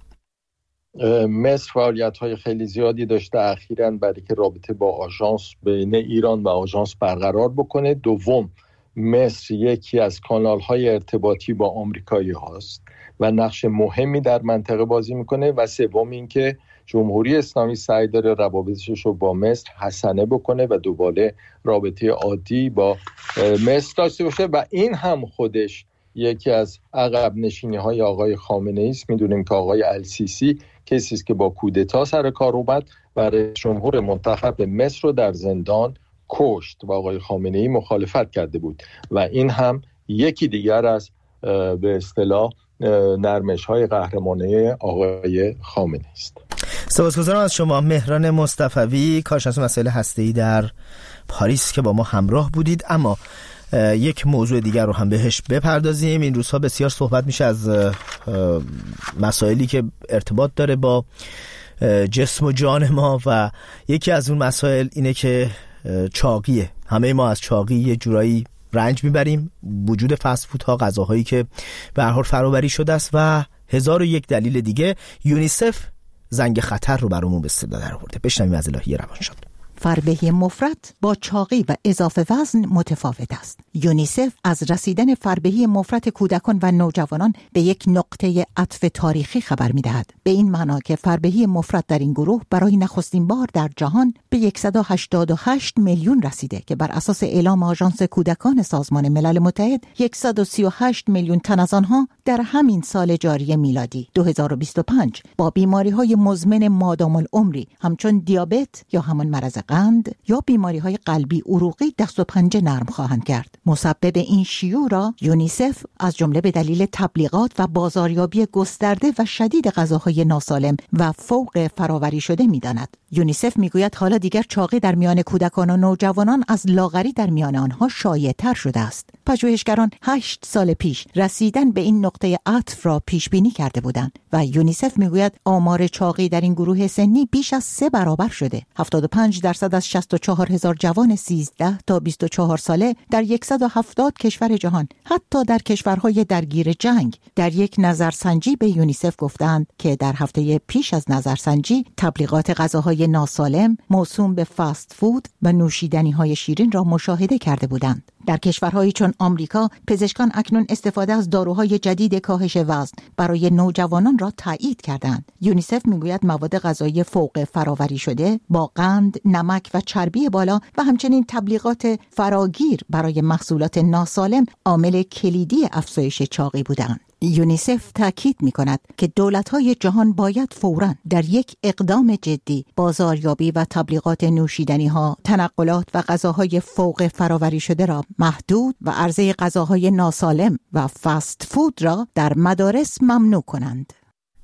مصر فعالیت‌های خیلی زیادی داشته اخیراً برای که رابطه با آژانس بین ایران و آژانس برقرار بکنه. دوم، مصر یکی از کانال‌های ارتباطی با آمریکایی هاست و نقش مهمی در منطقه بازی میکنه. و سوم این که جمهوری اسلامی سعی داره روابطش رو با مصر حسنه بکنه و دوباره رابطه عادی با مصر داشته باشه و این هم خودش یکی از عقب نشینی‌های آقای خامنه‌ای است. میدونیم که آقای السیسی کسی است که با کودتا سر کار اومد و رئیس جمهور منتخب مصر رو در زندان کشت و آقای خامنه‌ای مخالفت کرده بود و این هم یکی دیگر از به اصطلاح نرمش‌های قهرمانه آقای خامنه‌ای است. سپاسگزارم از شما مهران مصطفوی، کارشناس مسائل هسته‌ای در پاریس که با ما همراه بودید. اما یک موضوع دیگر رو هم بهش بپردازیم. این روزها بسیار صحبت میشه از مسائلی که ارتباط داره با جسم و جان ما و یکی از اون مسائل اینه که چاقیه. همه ما از چاقی یه جورایی رنج میبریم. وجود فست فودها، غذاهایی که به هر حال فرآوری شده است و 1001 دلیل دیگه. یونیسف زنگ خطر رو برامون به صدا در آورده. بشنویم از الهی روانشاد. فربهی مفرط با چاقی و اضافه وزن متفاوت است. یونیسف از رسیدن فربهی مفرط کودکان و نوجوانان به یک نقطه عطف تاریخی خبر می‌دهد. به این معنا که فربهی مفرط در این گروه برای نخستین بار در جهان به 188 میلیون رسیده که بر اساس اعلام آژانس کودکان سازمان ملل متحد 138 میلیون تن از آنها در همین سال جاری میلادی 2025 با بیماری‌های مزمن مادام العمری همچون دیابت یا همان مرض قند یا بیماری‌های قلبی عروقی دست و پنجه نرم خواهند کرد. مسبب این شیوع را یونیسف از جمله به دلیل تبلیغات و بازاریابی گسترده و شدید غذاهای ناسالم و فوق فراوری شده می‌داند. یونیسف میگوید حالا دیگر چاقی در میان کودکان و نوجوانان از لاغری در میان آنها شایع‌تر شده است. پژوهشگران 8 سال پیش رسیدن به این نقطه عطف را پیش بینی کرده بودند و یونیسف میگوید آمار چاقی در این گروه سنی بیش از 3 برابر شده. 75% از 64,000 جوان 13 تا 24 ساله در 170 کشور جهان، حتی در کشورهای درگیر جنگ، در یک نظرسنجی به یونیسف گفتند که در هفته پیش از نظرسنجی تبلیغات غذاهای ناسالم موسوم به فست فود و نوشیدنی‌های شیرین را مشاهده کرده بودند. در کشورهایی چون آمریکا، پزشکان اکنون استفاده از داروهای جدید کاهش وزن برای نوجوانان را تایید کردند. یونیسف میگوید مواد غذایی فوق فراوری شده با قند، نمک و چربی بالا و همچنین تبلیغات فراگیر برای محصولات ناسالم عامل کلیدی افزایش چاقی بودند. یونیسف تاکید می‌کند که دولت‌های جهان باید فوراً در یک اقدام جدی بازاریابی و تبلیغات نوشیدنی‌ها، تنقلات و غذاهای فوق فراوری شده را محدود و عرضه غذاهای ناسالم و فست فود را در مدارس ممنوع کنند.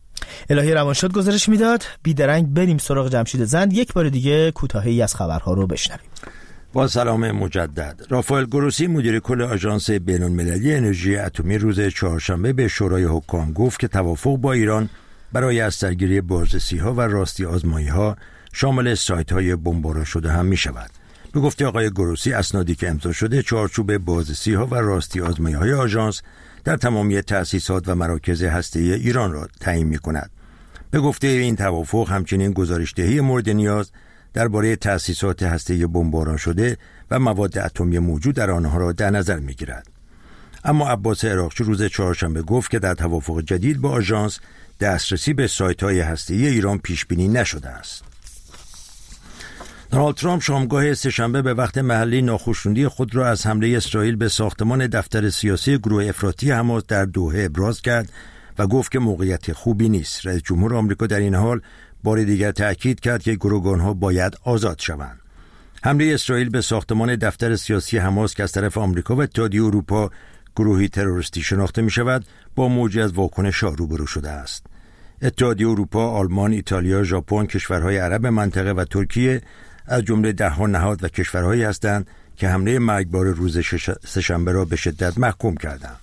الهی روانشاد گزارش میداد. بیدرنگ بریم سراغ جمشید زند. یک بار دیگه کوتاهی از خبرها رو بشنویم. با سلام مجدد. رافائل گروسی مدیر کل آژانس بین‌المللی انرژی اتمی روز چهارشنبه به شورای حکام گفت که توافق با ایران برای از سرگیری بازرسی‌ها و راستی آزمایی‌ها شامل سایت‌های بمباران شده هم می‌شود. به گفته آقای گروسی، اسنادی که امضا شده چارچوب بازرسی‌ها و راستی آزمایی‌های آژانس در تمامی تأسیسات و مراکز هسته‌ای ایران را تعیین می‌کند. به گفته این توافق همچنین گزارش‌دهی مورد نیاز درباره تأسیسات هسته‌ای بمباران شده و مواد اتمی موجود در آنها را در نظر می‌گیرد. اما عباس عراقچی روز چهارشنبه گفت که در توافق جدید با آژانس دسترسی به سایت‌های هسته‌ای ایران پیش‌بینی نشده است. دونالد ترامپ شامگاه سه‌شنبه به وقت محلی ناخوشنودی خود را از حمله اسرائیل به ساختمان دفتر سیاسی گروه افراطی حماس در دوحه ابراز کرد و گفت که موقعیت خوبی نیست. رئیس جمهور آمریکا در این حال بار دیگر تأکید کرد که گروگان‌ها باید آزاد شوند. حمله اسرائیل به ساختمان دفتر سیاسی حماس که از طرف آمریکا و اتحادیه اروپا گروهی تروریستی شناخته می شود، با موجی از واکنش‌ها روبرو شده است. اتحادیه اروپا، آلمان، ایتالیا، ژاپن، کشورهای عرب منطقه و ترکیه از جمله ده‌ها نهاد و کشورهایی هستند که حمله مرگبار روز سه‌شنبه را به شدت محکوم کردند.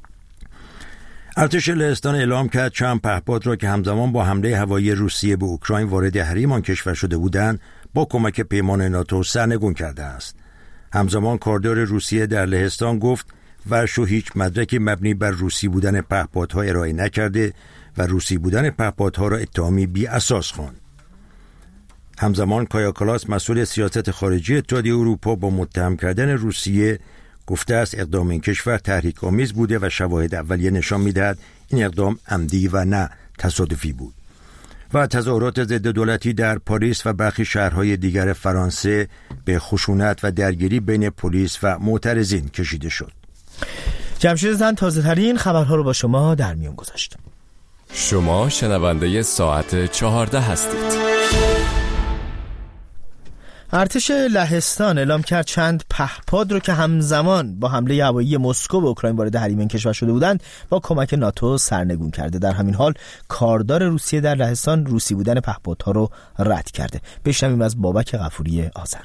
ارتش لهستان اعلام کرد چند پهپاد را که همزمان با حمله هوایی روسیه به اوکراین وارد حریم آن کشور شده بودند با کمک پیمان ناتو سرنگون کرده است. همزمان کاردار روسیه در لهستان گفت ورشو هیچ مدرکی مبنی بر روسی بودن پهپادها ارائه نکرده و روسی بودن پهپادها را اتهامی بی اساس خواند. همزمان کایا کالاس مسئول سیاست خارجی اتحادیه اروپا با متهم کردن روسیه گفته است اقدام این کشور تحریک آمیز بوده و شواهد اولیه نشان می‌دهد این اقدام عمدی و نه تصادفی بود. و تظاهرات ضد دولتی در پاریس و برخی شهرهای دیگر فرانسه به خشونت و درگیری بین پلیس و معترضین کشیده شد. جمشید زن تازه‌ترین خبرها رو با شما در میون گذاشت. شما شنونده ساعت 14 هستید. ارتش لهستان اعلام کرد چند پهپاد رو که همزمان با حمله هوایی مسکو به اوکراین وارد حریم این کشور شده بودند با کمک ناتو سرنگون کرده. در همین حال کاردار روسیه در لهستان روسی بودن پهپادها رو رد کرده. بشنویم از بابک غفوری آذر.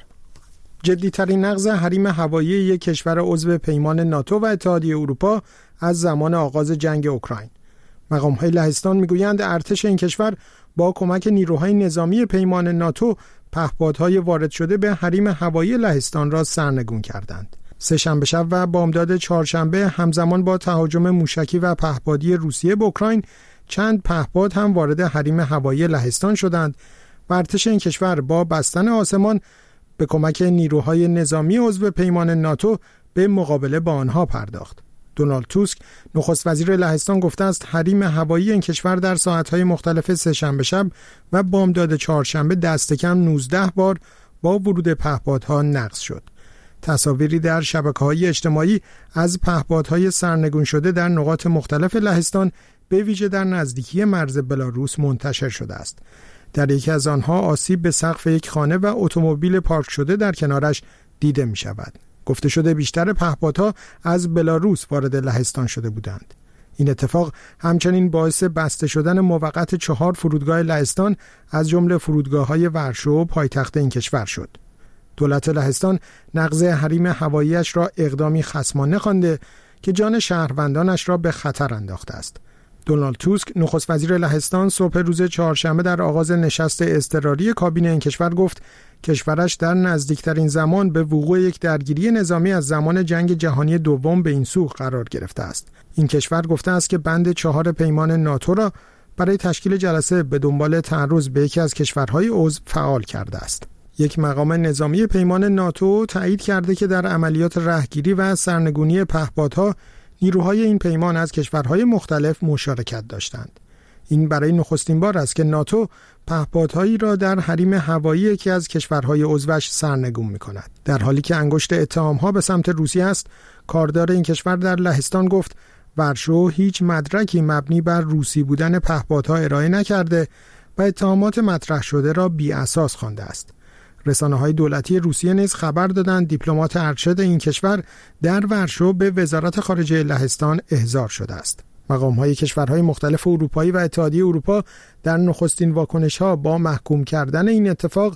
جدی‌ترین نقض حریم هوایی یک کشور عضو پیمان ناتو و اتحادیه اروپا از زمان آغاز جنگ اوکراین. مقام‌های لهستان میگویند ارتش این کشور با کمک نیروهای نظامی پیمان ناتو پهپادهای وارد شده به حریم هوایی لهستان را سرنگون کردند. سه‌شنبه شب و بامداد چهارشنبه همزمان با تهاجم موشکی و پهپادی روسیه به اوکراین چند پهپاد هم وارد حریم هوایی لهستان شدند و ارتش این کشور با بستن آسمان به کمک نیروهای نظامی عضو پیمان ناتو به مقابله با آنها پرداخت. دونالد توسک نخست وزیر لهستان گفته است حریم هوایی این کشور در ساعت‌های مختلف سه‌شنبه شب و بامداد چهارشنبه دست کم 19 بار با ورود پهپادها نقض شد. تصاویری در شبکه‌های اجتماعی از پهپادهای سرنگون شده در نقاط مختلف لهستان به ویژه در نزدیکی مرز بلاروس منتشر شده است. در یکی از آنها آسیب به سقف یک خانه و اتومبیل پارک شده در کنارش دیده می شود. گفته شده بیشتر پهپادها از بلاروس وارد لهستان شده بودند. این اتفاق همچنین باعث بسته شدن موقت 4 فرودگاه لهستان از جمله فرودگاه‌های ورشو پایتخت این کشور شد. دولت لهستان نقض حریم هوایی‌اش را اقدامی خصمانه خوانده که جان شهروندانش را به خطر انداخته است. دونالد توسک نخست وزیر لهستان صبح روز چهارشنبه در آغاز نشست اضطراری کابینه این کشور گفت کشورش در نزدیکترین زمان به وقوع یک درگیری نظامی از زمان جنگ جهانی دوم به این سو قرار گرفته است. این کشور گفته است که بند 4 پیمان ناتو را برای تشکیل جلسه به دنبال تعرض به یکی از کشورهای عضو فعال کرده است. یک مقام نظامی پیمان ناتو تایید کرده که در عملیات رهگیری و سرنگونی پهپادها نیروهای این پیمان از کشورهای مختلف مشارکت داشتند. این برای نخستین بار است که ناتو پهپادهایی را در حریم هوایی یکی از کشورهای عضوش سرنگون می‌کند. در حالی که انگشت اتهام‌ها به سمت روسیه است، کاردار این کشور در لهستان گفت ورشو هیچ مدرکی مبنی بر روسی بودن پهپادها ارائه نکرده و اتهامات مطرح شده را بی اساس خوانده است. رسانه‌های دولتی روسیه نیز خبر دادند دیپلمات ارشد این کشور در ورشو به وزارت خارجه لهستان احضار شده است. مقام‌های کشورهای مختلف اروپایی و اتحادیه اروپا در نخستین واکنش‌ها با محکوم کردن این اتفاق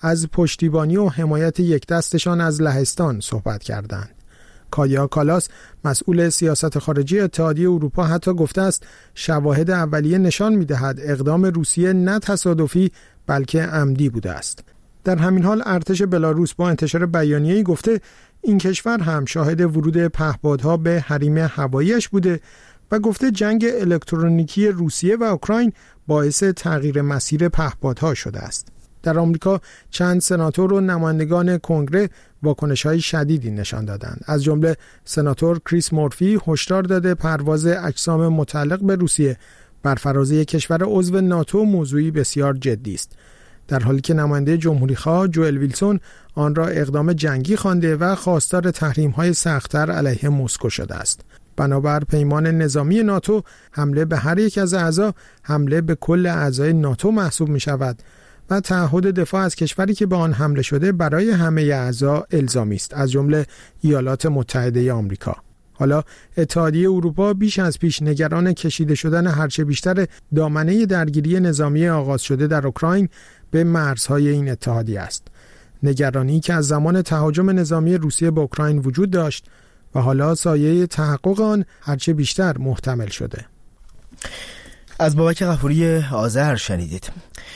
از پشتیبانی و حمایت یک دستشان از لهستان صحبت کردند. کایا کالاس مسئول سیاست خارجی اتحادیه اروپا حتی گفته است شواهد اولیه نشان می‌دهد اقدام روسیه نه تصادفی بلکه عمدی بوده است. در همین حال ارتش بلاروس با انتشار بیانیه‌ای گفته این کشور هم شاهد ورود پهپادها به حریم هوایی‌اش بوده و گفته جنگ الکترونیکی روسیه و اوکراین باعث تغییر مسیر پهپادها شده است. در آمریکا چند سناتور و نمایندگان کنگره واکنش‌های شدیدی نشان دادند. از جمله سناتور کریس مورفی هشدار داده پرواز اجسام متعلق به روسیه بر فراز یک کشور عضو ناتو موضوعی بسیار جدی است، در حالی که نماینده جمهوری‌خواه جوئل ویلسون آن را اقدام جنگی خوانده و خواستار تحریم‌های سخت‌تر علیه مسکو شده است. بنابر پیمان نظامی ناتو حمله به هر یک از اعضا حمله به کل اعضای ناتو محسوب می‌شود و تعهد دفاع از کشوری که به آن حمله شده برای همه اعضا الزامی است، از جمله ایالات متحده آمریکا. حالا اتحادیه اروپا بیش از پیش نگران کشیده شدن هرچه بیشتر دامنه درگیری نظامی آغاز شده در اوکراین به مرزهای این اتحادیه است. نگرانی که از زمان تهاجم نظامی روسیه به اوکراین وجود داشت و حالا سایه تحقق آن هرچه بیشتر محتمل شده. از بابک غفوری آذر شنیدید.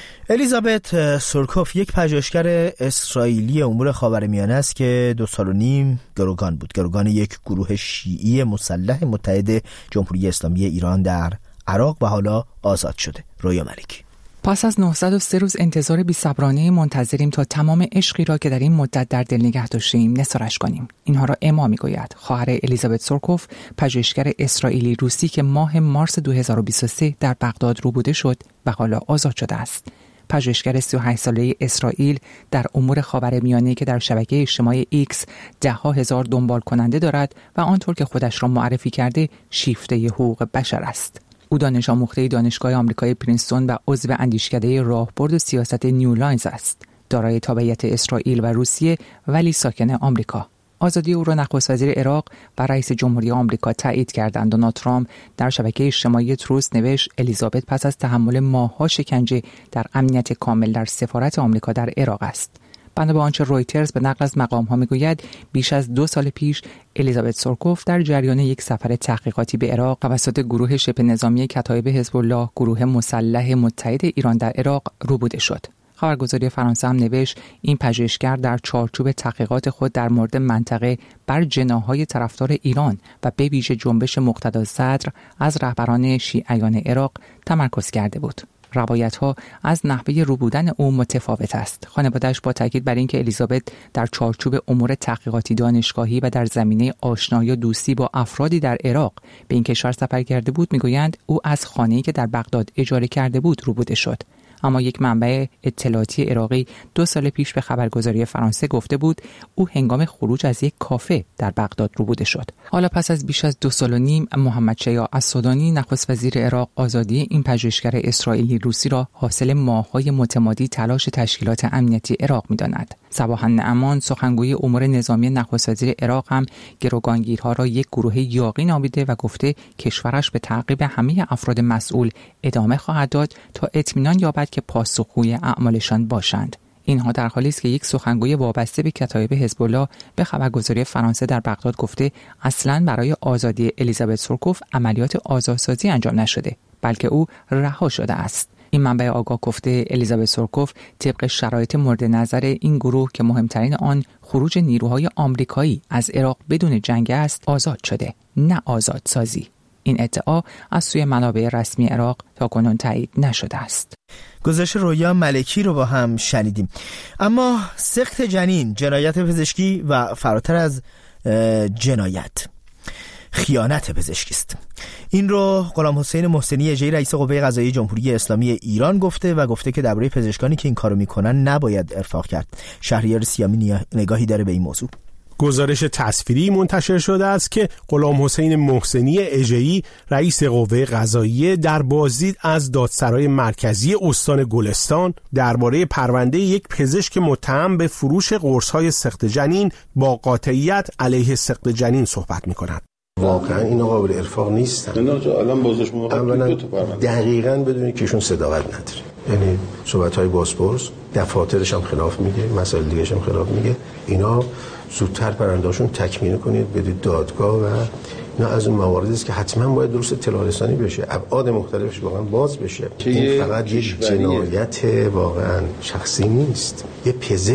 الیزابت سورکوف یک پژوهشگر اسرائیلی امور خاورمیانه است که 2.5 سال گروگان بود. گروگان یک گروه شیعی مسلح متحد جمهوری اسلامی ایران در عراق و حالا آزاد شده. رویا ملکی. پس از 903 روز انتظار بی‌صبرانه منتظریم تا تمام عشقی را که در این مدت در دل نگه داشتیم نثارش کنیم. اینها را اما میگوید خواهر الیزابت سورکوف، پژوهشگر اسرائیلی روسی که ماه مارس 2023 در بغداد روبوده شد و حالا آزاد شده است. پژوهشگر 38 ساله اسرائیل در امور خاورمیانه که در شبکه اجتماعی ایکس 10,000 دنبال کننده دارد و آنطور که خودش را معرفی کرده شیفته حقوق بشر است. او دانش آموخته دانشگاه آمریکایی پرینستون و عضو اندیشکده راهبرد و سیاست نیو لاینز است. دارای تابعیت اسرائیل و روسیه ولی ساکن آمریکا. آزادی او را نخست وزیر عراق و رئیس جمهوری آمریکا تایید کردند. دونالد ترامپ در شبکه اجتماعی تروس نوشت الیزابت پس از تحمل ماه‌ها شکنجه در امنیت کامل در سفارت آمریکا در عراق است. بنا به آنچه رویترز به نقل از مقام‌ها میگوید بیش از 2 سال پیش الیزابت سورکوف در جریان یک سفر تحقیقاتی به عراق توسط گروه شبه نظامی کتایب حزب الله، گروه مسلح متحد ایران در عراق روبوده شد. خبرگزاری فرانسه هم نوشت این پژوهشگر در چارچوب تحقیقات خود در مورد منطقه بر جناح‌های طرفدار ایران و به ویژه جنبش مقتدا صدر از رهبران شیعیان عراق تمرکز کرده بود. روایت‌ها از نحوه روبودن او متفاوت است. خانواده‌اش با تاکید بر اینکه الیزابت در چارچوب امور تحقیقاتی دانشگاهی و در زمینه آشنایی و دوستی با افرادی در عراق به این کشور سفر کرده بود، میگویند او از خانه‌ای که در بغداد اجاره کرده بود روبوده شد. اما یک منبع اطلاعاتی عراقی 2 سال پیش به خبرگزاری فرانسه گفته بود او هنگام خروج از یک کافه در بغداد روبوده شد. حالا پس از بیش از 2 سال و نیم محمد شیاع السودانی نخست وزیر عراق آزادی این پژوهشگر اسرائیلی روسی را حاصل ماه‌های متمادی تلاش تشکیلات امنیتی عراق می‌داند. صباح النعمان سخنگوی امور نظامی نخست وزیر عراق هم گروگانگیرها را یک گروه یاغی نامیده و گفته کشورش به تعقیب همه افراد مسئول ادامه خواهد داد تا اطمینان یابد که پاسخگوی اعمالشان باشند. اینها در حالی است که یک سخنگوی وابسته به کتایب حزب الله به خبرگزاری فرانسه در بغداد گفته اصلاً برای آزادی الیزابت سورکوف عملیات آزادسازی انجام نشده، بلکه او رها شده است. این منبع آگاه گفته الیزابت سورکوف طبق شرایط مورد نظر این گروه که مهمترین آن خروج نیروهای آمریکایی از عراق بدون جنگ است آزاد شده، نه آزادسازی. این ادعا از سوی منابع رسمی عراق تاکنون تایید نشده است. گزارش رویا ملکی رو با هم شنیدیم. اما سقط جنین، جنایت پزشکی و فراتر از جنایت، خیانت پزشکی است. این رو غلام حسین محسنی اژه‌ای رئیس قوه قضاییه جمهوری اسلامی ایران گفته که درباره پزشکانی که این کارو میکنن نباید ارفاق کرد. شهریار سیامی نگاهی داره به این موضوع. گزارش تصویری منتشر شده است که غلام حسین محسنی اژه‌ای رئیس قوه قضاییه در بازدید از دادسرای مرکزی استان گلستان درباره پرونده یک پزشک متهم به فروش قرص‌های سقط جنین با قاطعیت علیه سقط جنین صحبت می‌کند. واقعا اینا قابل ارفاق نیستن. نه الان بازش اولا دقیقاً بدونید که ایشون صداقت نداره، یعنی صحبت‌های بازپرس دفاترش هم خلاف میگه، مسائل دیگه‌ش هم خلاف میگه. اینا زودتر پرونده‌شون تکمیل کنید، بدید دادگاه و اینا از اون مواردی است که حتما باید درست اطلاع رسانی بشه، ابعاد مختلفش واقعا باز بشه. این فقط یک جنایت واقعا شخصی نیست. یه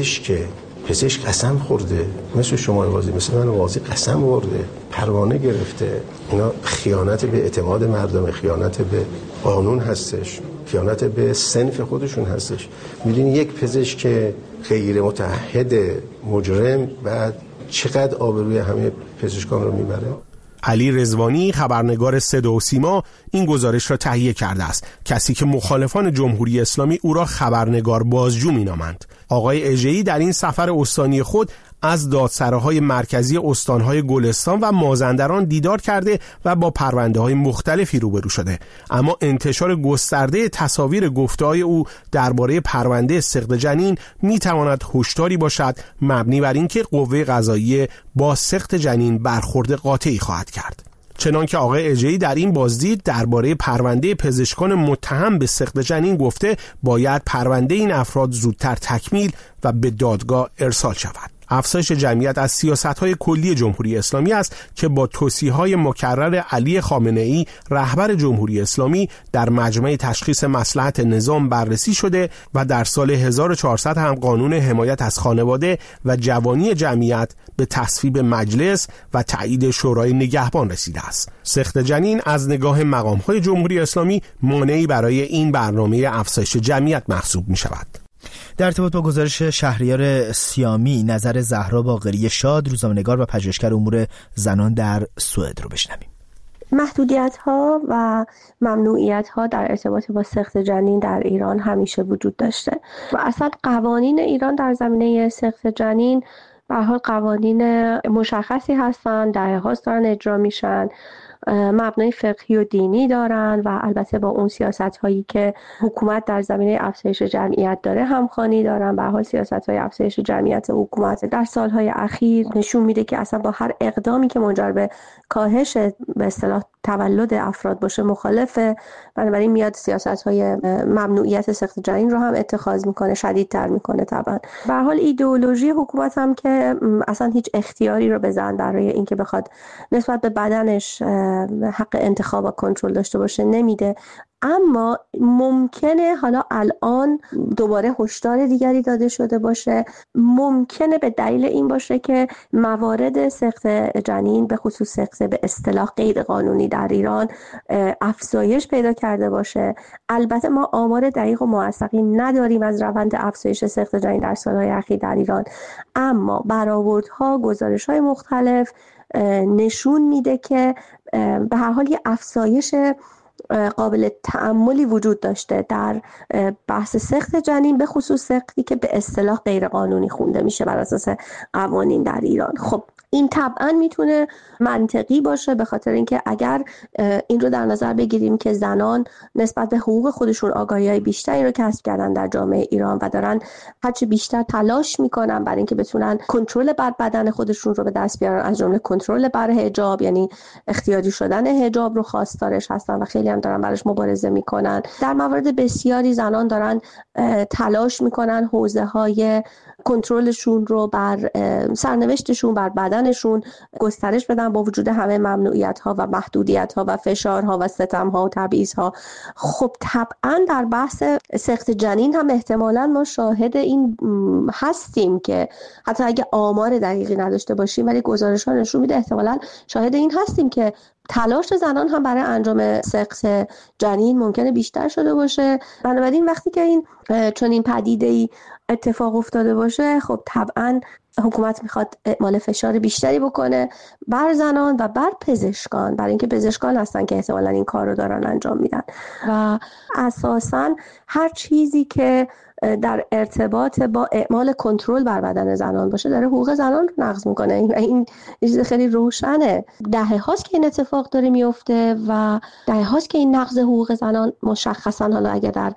پزشک قسم خورده، مثل شما قاضی، مثل من قاضی قسم خورده، پروانه گرفته. اینا خیانت به اعتماد مردم، خیانت به قانون هستش، خیانت به صنف خودشون هستش. میدونی یک پزشک غیر متعهد مجرم بعد چقدر آبروی همه پزشکان رو میبره؟ علی رضوانی، خبرنگار صدا و سیما، این گزارش را تهیه کرده است. کسی که مخالفان جمهوری اسلامی او را خبرنگار بازجو مینامند. آقای اژه‌ای در این سفر استانی خود از دادسراهای مرکزی استانهای گلستان و مازندران دیدار کرده و با پرونده‌های مختلفی روبرو شده، اما انتشار گسترده تصاویر گفته‌های او درباره پرونده سقط جنین می‌تواند هشداری باشد مبنی بر اینکه قوه قضاییه با سقط جنین برخورد قاطعی خواهد کرد. چنانکه آقای اژه‌ای در این بازدید درباره پرونده پزشکان متهم به سقط جنین گفته باید پرونده این افراد زودتر تکمیل و به دادگاه ارسال شود. افزایش جمعیت از سیاست‌های کلی جمهوری اسلامی است که با توصیه‌های مکرر علی خامنه‌ای رهبر جمهوری اسلامی در مجمع تشخیص مصلحت نظام بررسی شده و در سال 1400 هم قانون حمایت از خانواده و جوانی جمعیت به تصویب مجلس و تایید شورای نگهبان رسیده است. سقط جنین از نگاه مقام‌های جمهوری اسلامی مانعی برای این برنامه افزایش جمعیت محسوب می‌شود. در ارتباط با گزارش شهریار سیامی، نظر زهرا باقری شاد، روزنامه‌نگار و پژوهشگر امور زنان در سوئد رو بشنویم. محدودیت‌ها و ممنوعیت‌ها در ارتباط با سقط جنین در ایران همیشه وجود داشته و اصلا قوانین ایران در زمینه سقط جنین به هر حال قوانین مشخصی هستن، دهه‌هاست دارن اجرا میشن، مبنای فقهی و دینی دارن و البته با اون سیاست‌هایی که حکومت در زمینه افزایش جمعیت داره همخوانی دارن. به هر حال سیاست‌های افزایش جمعیت حکومت در سال‌های اخیر نشون میده که اصلا با هر اقدامی که منجر به کاهش به اصطلاح تولد افراد باشه مخالفه، بنابراین میاد سیاست‌های ممنوعیت سقط جنین رو هم اتخاذ میکنه، شدیدتر میکنه. طبعا به هر حال ایدئولوژی حکومت هم که اصلا هیچ اختیاری رو به زن برای اینکه بخواد نسبت به بدنش حق انتخاب و کنترل داشته باشه نمیده. اما ممکنه حالا الان دوباره هشدار دیگری داده شده باشه، ممکنه به دلیل این باشه که موارد سقط جنین به خصوص سقط به اصطلاح غیر قانونی در ایران افزایش پیدا کرده باشه. البته ما آمار دقیق و موثقی نداریم از روند افزایش سقط جنین در سالهای اخیر در ایران، اما برآوردها، گزارش‌های مختلف نشون میده که به هر حال یه افزایش قابل تأملی وجود داشته در بحث سقط جنین، به خصوص سقطی که به اصطلاح غیر قانونی خونده میشه بر اساس قوانین در ایران. خب این طبعا میتونه منطقی باشه، به خاطر اینکه اگر این رو در نظر بگیریم که زنان نسبت به حقوق خودشون آگاهی‌های بیشتری رو کسب کردن در جامعه ایران و دارن هرچی بیشتر تلاش میکنن برای اینکه بتونن کنترل بر بدن خودشون رو به دست بیارن، از جمله کنترل بر حجاب، یعنی اختیاری شدن حجاب رو خواستارش هستن و خیلی هم دارن براش مبارزه میکنن. در موارد بسیاری زنان دارن تلاش میکنن حوزه‌های کنترلشون رو بر سرنوشتشون، بر بدنشون گسترش بدن با وجود همه ممنوعیت‌ها و محدودیت‌ها و فشارها و ستم‌ها و تبعیض‌ها. خب طبعا در بحث سقط جنین هم احتمالاً ما شاهد این هستیم که حتی اگه آمار دقیقی نداشته باشیم ولی گزارش‌ها نشون میده احتمالاً شاهد این هستیم که تلاش زنان هم برای انجام سقط جنین ممکنه بیشتر شده باشه. بنابراین وقتی که این چنین پدیده‌ای اتفاق افتاده باشه، خب طبعا حکومت میخواد اعمال فشار بیشتری بکنه بر زنان و بر پزشکان، برای اینکه پزشکان هستن که احتمالاً این کار رو دارن انجام میدن و اساساً هر چیزی که در ارتباط با اعمال کنترل بر بدن زنان باشه داره حقوق زنان رو نقض میکنه. این چیز خیلی روشنه. دهه‌هاست که این اتفاق داره میفته و دهه‌هاست که این نقض حقوق زنان مشخصاً، حالا اگر در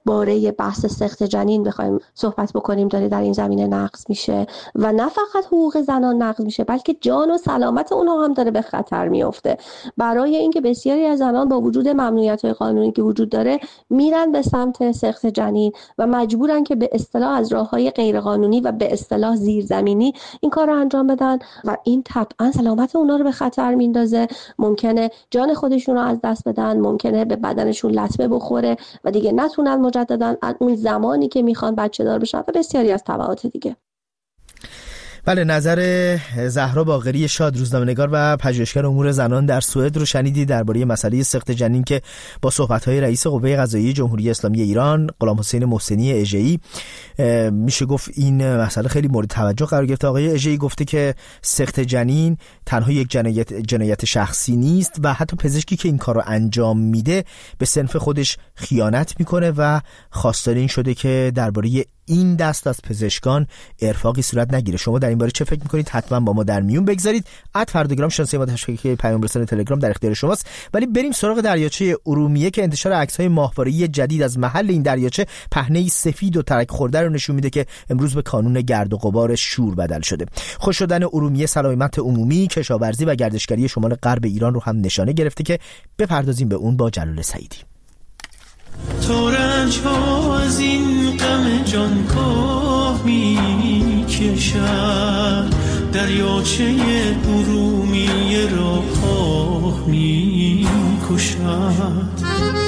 باره بحث سقط جنین بخوایم صحبت بکنیم داره در این زمینه نقض میشه و نه فقط حقوق زنان نقض میشه بلکه جان و سلامت اونها هم داره به خطر میفته. برای اینکه بسیاری از زنان با وجود ممنوعیت‌های قانونی که وجود داره میرن به سمت سقط جنین و مجبورن که به اصطلاح از راه‌های غیرقانونی و به اصطلاح زیرزمینی این کار رو انجام بدن و این طبعا سلامت اونها رو به خطر میندازه. ممکنه جان خودشون رو از دست بدن، ممکنه به بدنشون لطمه بخوره و دیگه نتونن مجددا اون زمانی که میخوان بچه دار بشن و بسیاری از تبعات دیگه. بله، نظر زهرا باقری شاد، روزنامه‌نگار و پژوهشگر امور زنان در سوئد رو شنیدید درباره مسئله سقط جنین که با صحبت‌های رئیس قوه قضاییه جمهوری اسلامی ایران غلام حسین محسنی اژه‌ای میشه گفت این مسئله خیلی مورد توجه قرار گرفته. آقای اژه‌ای گفته که سقط جنین تنها یک جنایت شخصی نیست و حتی پزشکی که این کار رو انجام میده به صنف خودش خیانت میکنه و خواستار این شده که درباره این دست از پزشکان ارفاقی صورت نگیره. شما در این باره چه فکر میکنید؟ حتما با ما در میون بگذارید. @فردگرام شناسه ما شبکه پیام رسان تلگرام در اختیار شماست. ولی بریم سراغ دریاچه ارومیه که انتشار عکس‌های ماهواره‌ای جدید از محل این دریاچه پهنه‌ای سفید و ترک خورده رو نشون میده که امروز به کانون گرد و غبار شور بدل شده. خشک شدن ارومیه سلامت عمومی، کشاورزی و گردشگری شمال غرب ایران رو هم نشانه گرفته که بپردازیم به اون با جلال سعیدی. تو رنج ها از این غم جان کوه می کشد، دریاچه ارومیه را خواه می کشد.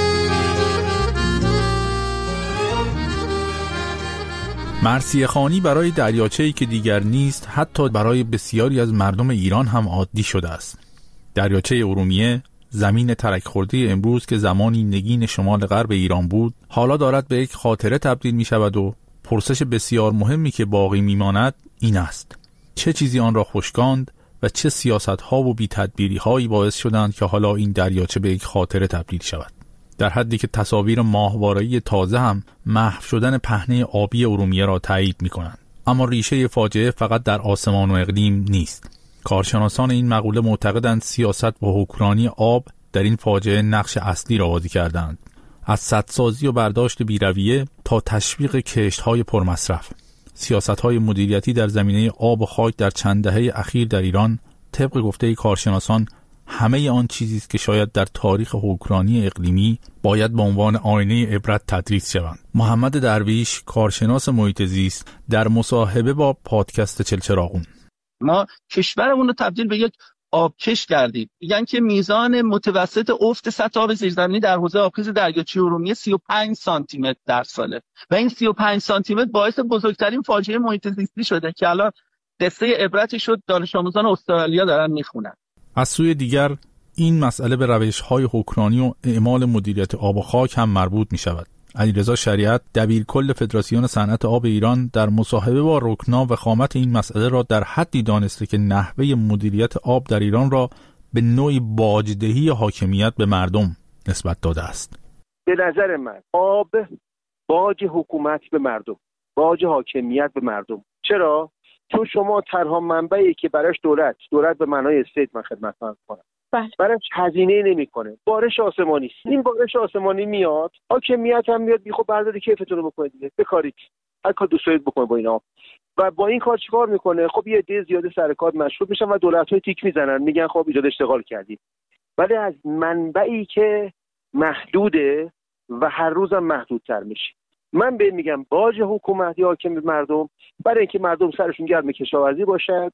مرثیه خوانی برای دریاچه‌ای که دیگر نیست حتی برای بسیاری از مردم ایران هم عادی شده است. دریاچه ارومیه، زمین ترک خورده امروز که زمانی نگین شمال غرب ایران بود، حالا دارد به یک خاطره تبدیل می شود و پرسش بسیار مهمی که باقی می ماند این است: چه چیزی آن را خشکاند و چه سیاست‌ها و بی‌تدبیری‌هایی باعث شدند که حالا این دریاچه به یک خاطره تبدیل شود؟ در حدی که تصاویر ماهواره‌ای تازه هم محو شدن پهنه آبی ارومیه را تایید می‌کنند. اما ریشه فاجعه فقط در آسمان و اقلیم نیست. کارشناسان این مقوله معتقدند سیاست و حکمرانی آب در این فاجعه نقش اصلی را بازی کردند. از سدسازی و برداشت بی‌رویه تا تشویق کشت‌های پرمصرف، سیاست‌های مدیریتی در زمینه آب و خاک در چند دهه اخیر در ایران طبق گفته کارشناسان همه آن چیزی است که شاید در تاریخ حکمرانی اقلیمی باید به عنوان آینه عبرت تدریس شوند. محمد درویش، کارشناس محیط زیست، در مصاحبه با پادکست چلچراغون: ما کشورمون رو تبدیل به یک آبکش کردیم. میگن که میزان متوسط افت سطح آب زیرزمینی در حوزه آبخیز دریاچه ارومیه 35 سانتی متر در ساله و این 35 سانتی متر باعث بزرگترین فاجعه محیط زیستی شده که الان قصه عبرتی شد دانش آموزان استرالیا دارن میخونن. از سوی دیگر این مسئله به روش‌های حکمرانی و اعمال مدیریت آب و خاک هم مربوط می‌شود. علیرضا شریعت، دبیرکل فدراسیون صنعت آب ایران، در مصاحبه با رکنا وخامت این مسئله را در حدی دانسته که نحوه مدیریت آب در ایران را به نوعی باجدهی حاکمیت به مردم نسبت داده است. به نظر من آب باج حکومت به مردم، باج حاکمیت به مردم. چرا؟ چون شما تنها منبعی که براش دولت به معنای استیت من خدمتتون کنم براش هزینه نمیکنه، بارش آسمانی است. این بارش آسمانی میاد، حاکمیت هم میاد خب برداری کیفتون رو بکنید دیگه، بکارید، هر کار دوست دارید بکنید با اینا. و با این کار چیکار میکنه؟ خب یه عده زیاده سر کار مشغول میشن و دولت‌ها تیک میزنن، میگن خب ایجاد اشتغال کردیم. ولی از منبعی که محدوده و هر روزم محدودتر میشه. من به میگم باج حکومت یا حاکم مردم، برای اینکه مردم سرشون گرم کشاورزی باشد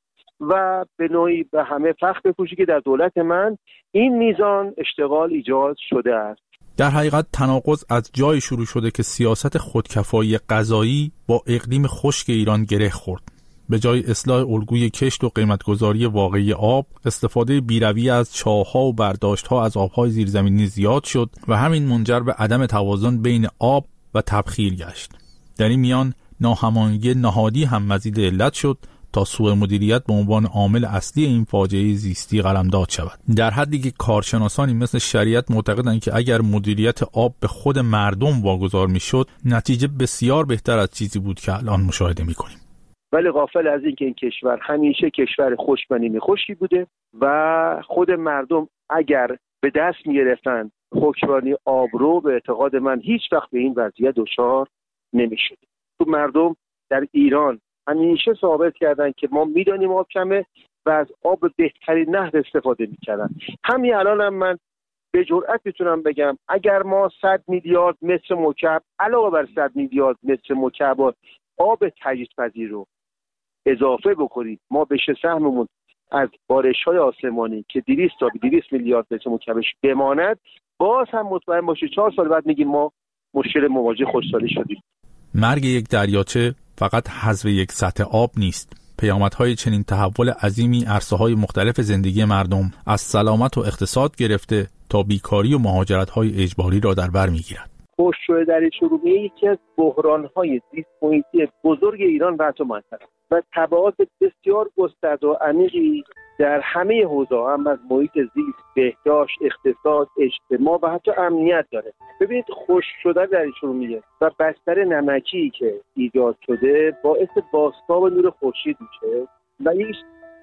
و به نوعی به همه فخر بپوشه که در دولت من این میزان اشتغال ایجاد شده است. در حقیقت تناقض از جای شروع شده که سیاست خودکفایی غذایی با اقلیم خشک ایران گره خورد. به جای اصلاح الگوی کشت و قیمتگذاری واقعی آب، استفاده بی‌رویه از چاه‌ها و برداشت‌ها از آب‌های زیرزمینی زیاد شد و همین منجر به عدم توازن بین آب و تبخیر گشت. در این میان ناهماهنگی نهادی هم مزید علت شد تا سوء مدیریت به عنوان عامل اصلی این فاجعه زیستی قلمداد شود. در حدی که کارشناسانی مثل شریعت معتقدند که اگر مدیریت آب به خود مردم واگذار میشد، نتیجه بسیار بهتر از چیزی بود که الان مشاهده میکنیم. ولی غافل از این که این کشور همیشه کشور خشک و نیمه خشکی بوده و خود مردم اگر به دست میگرفتن حکمرانی آبرو به اعتقاد من هیچ وقت به این وضعیت دچار نمی‌شد. تو مردم در ایران همیشه ثابت کردن که ما میدانیم آب کمه و از آب بهترین نحو استفاده میکردن. همین الان هم من به جرئت میتونم بگم اگر ما 100 میلیارد متر مکعب علاوه بر 100 میلیارد متر مکعب آب تجدیدپذیر رو اضافه بکنیم، ما بشه سهممون از بارش‌های آسمانی که 200 تا 200 میلیارد متر مکعبش بماند، باز هم مطمئن باشید 4 سال بعد میگیم ما مشکل مواجه خشکسالی شدیم. مرگ یک دریاچه فقط حذف یک سطح آب نیست. پیامدهای چنین تحول عظیمی عرصه‌های مختلف زندگی مردم از سلامت و اقتصاد گرفته تا بیکاری و مهاجرت‌های اجباری را در بر می‌گیرد. خشکشویی دریاچه ارومیه یکی از بحران‌های زیست محیطی بزرگ ایران و حتی منطقه و تبعات بسیار گسترده و عمیقی در همه حوزه‌ها هم از محیط زیست، بهداشت، اقتصاد، اجتماع و حتی امنیت داره. ببینید خشک شدن دریاچه ارومیه و بستر نمکی که ایجاد شده باعث بازتاب نور خورشید میشه و یک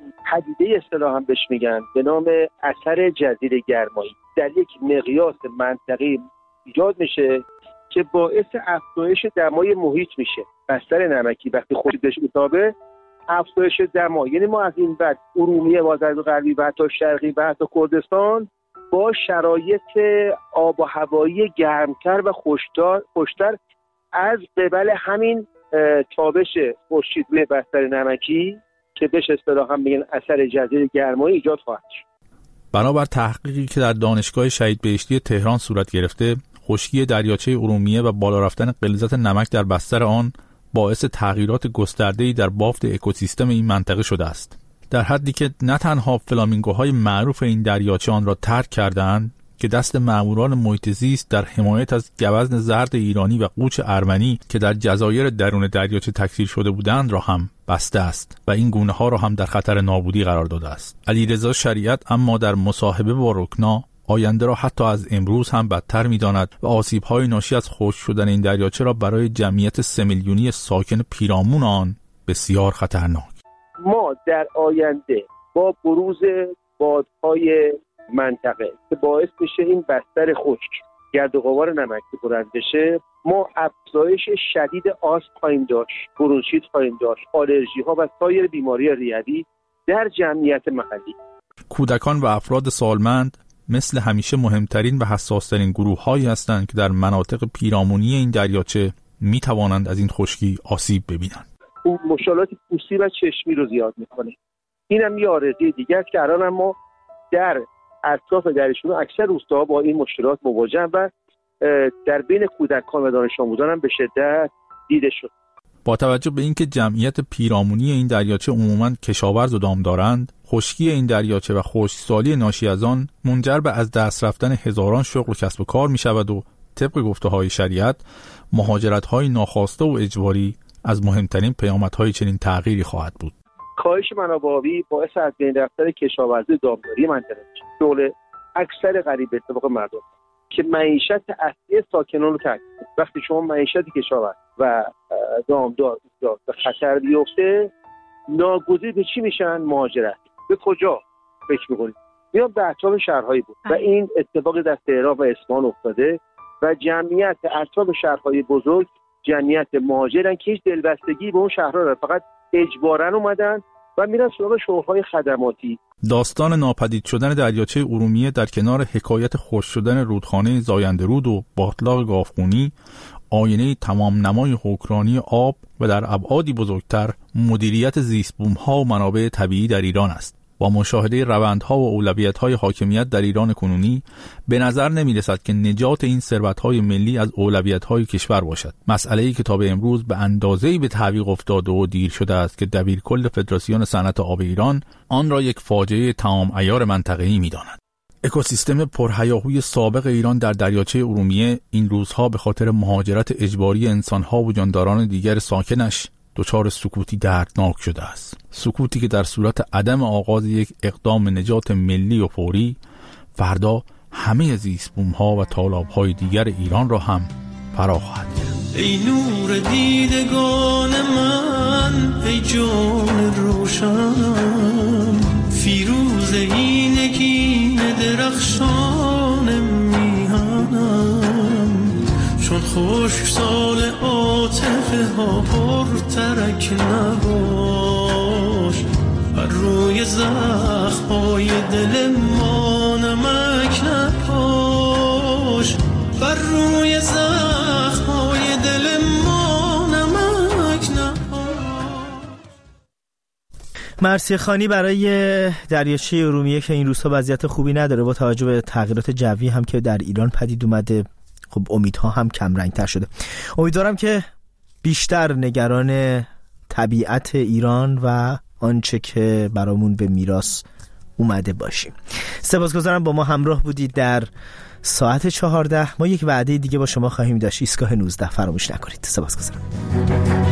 پدیده اصطلاحاً بهش میگن به نام اثر جزیره گرمایی در یک مقیاس منطقی ایجاد میشه که باعث افزایش دمای محیط میشه. بستر نمکی وقتی خورشید بهش میتابه افزایش دما، یعنی ما از این بعد ارومیه، مازندران غربی و حتی شرقی و حتی کردستان با شرایط آب و هوایی گرمتر و خشکتر از قبل همین تابش خورشید روی بستر نمکی که بهش اصطلاحاً میگن اثر جزیره گرمایی ایجاد خواهد شد. بنابر تحقیقی که در دانشگاه شهید بهشتی تهران صورت گرفته، خشکی دریاچه ارومیه و بالا رفتن غلظت نمک در بستر آن باعث تغییرات گسترده‌ای در بافت اکوسیستم این منطقه شده است. در حدی که نه تنها فلامینگوهای معروف این دریاچه آن را ترک کردند که دست ماموران محیط زیست در حمایت از گوزن زرد ایرانی و قوچ ارمنی که در جزایر درون دریاچه تکثیر شده بودند را هم بسته است و این گونه ها را هم در خطر نابودی قرار داده است. علیرضا شریعت اما در مصاحبه با رکنا آینده را حتی از امروز هم بدتر می‌داند و آسیب‌های ناشی از خشک شدن این دریاچه را برای جمعیت 3 میلیونی ساکن پیرامون آن بسیار خطرناک. ما در آینده با بروز بادهای منطقه که باعث میشه این بستر خشک گرد و غبار نمک بلند بشه، ما افزایش شدید آسم خواهیم داشت، برونشیت خواهیم داشت، آلرژی ها و سایر بیماری ریوی در جمعیت محلی. کودکان و افراد سالمند مثل همیشه مهمترین و حساسترین گروه‌هایی هستند که در مناطق پیرامونی این دریاچه میتوانند از این خشکی آسیب ببینند. اون مشکلات پوستی و چشمی رو زیاد میکنه. اینم یه آرزوی دیگه است که الان ما در اطراف دریاچه اکثر روستاها با این مشکلات مواجه‌اند و در بین کودکان و دانش آموزان هم به شدت دیده شد. با توجه به اینکه جمعیت پیرامونی این دریاچه عموماً کشاورز و دام دارند، خشکی این دریاچه و خشکسالی ناشی از آن منجر به از دست رفتن هزاران شغل و کسب و کار می شود و طبق گفته‌های شریعت مهاجرت‌های ناخواسته و اجباری از مهمترین پیامدهای چنین تغییری خواهد بود. کاهش منابع آبی باعث از بین رفتن کشاورزی دامداری منطقه میشه. شغل اکثر غریب اتفاق مردم که معیشت اصلی ساکنان رو تهدید کنه. وقتی شما معیشت کشاورز و دامدار به خطر بیفته، ناگزیر به چی میشن؟ مهاجرت. به کجا فکر میکنید؟ میاد به اطراف شهرهایی بود و این اتفاق در تهران و اصفهان افتاده و جمعیت اطراف شهرهای بزرگ جمعیت مهاجرن که هیچ دلبستگی به اون شهرها ندارن، فقط اجباراً اومدن و میرن سراغ شغل‌های خدماتی. داستان ناپدید شدن دریاچه ارومیه در کنار حکایت خشک شدن رودخانه زاینده رود و باتلاق گاوخونی آینه تمام نمای حکمرانی آب و در ابعادی بزرگتر مدیریت زیست‌بوم‌ها و منابع طبیعی در ایران است. با مشاهده روندها و اولویت‌های حاکمیت در ایران کنونی به نظر نمی‌رسد که نجات این ثروت‌های ملی از اولویت‌های کشور باشد. مسئله‌ای که تا به امروز به اندازه‌ای به تعویق افتاده و دیر شده است که دبیرکل فدراسیون صنعت آب ایران آن را یک فاجعه تمام عیار منطقه‌ای می‌داند. اکوسیستم پرهیاهوی سابق ایران در دریاچه ارومیه این روزها به خاطر مهاجرت اجباری انسان‌ها و جانداران دیگر ساکنش دچار سکوتی دردناک شده است. سکوتی که در صورت عدم آغاز یک اقدام نجات ملی و فوری فردا همه زیست‌بوم‌ها و تالاب‌های دیگر ایران را هم فرا خواهد گرفت. ای نور دیدگان من، ای جان روشن، فیروز این نگین درخشان میهن، خشک سال عاطفه ها پر ترک نباش، بر روی زخم‌های دل ما نمک نپاش، بر روی زخم‌های دل ما نمک نپاش. مرثیه خانی برای دریاچه ارومیه که این روزها وضعیت خوبی نداره با توجه به تغییرات جوی هم که در ایران پدید اومده، خب امیدها هم کم رنگ‌تر شده. امیدوارم که بیشتر نگران طبیعت ایران و آنچه که برامون به میراث اومده باشیم. سپاسگزارم با ما همراه بودید در ساعت 14. ما یک وعده دیگه با شما خواهیم داشت، ایستگاه 19 فراموش نکنید. سپاسگزارم.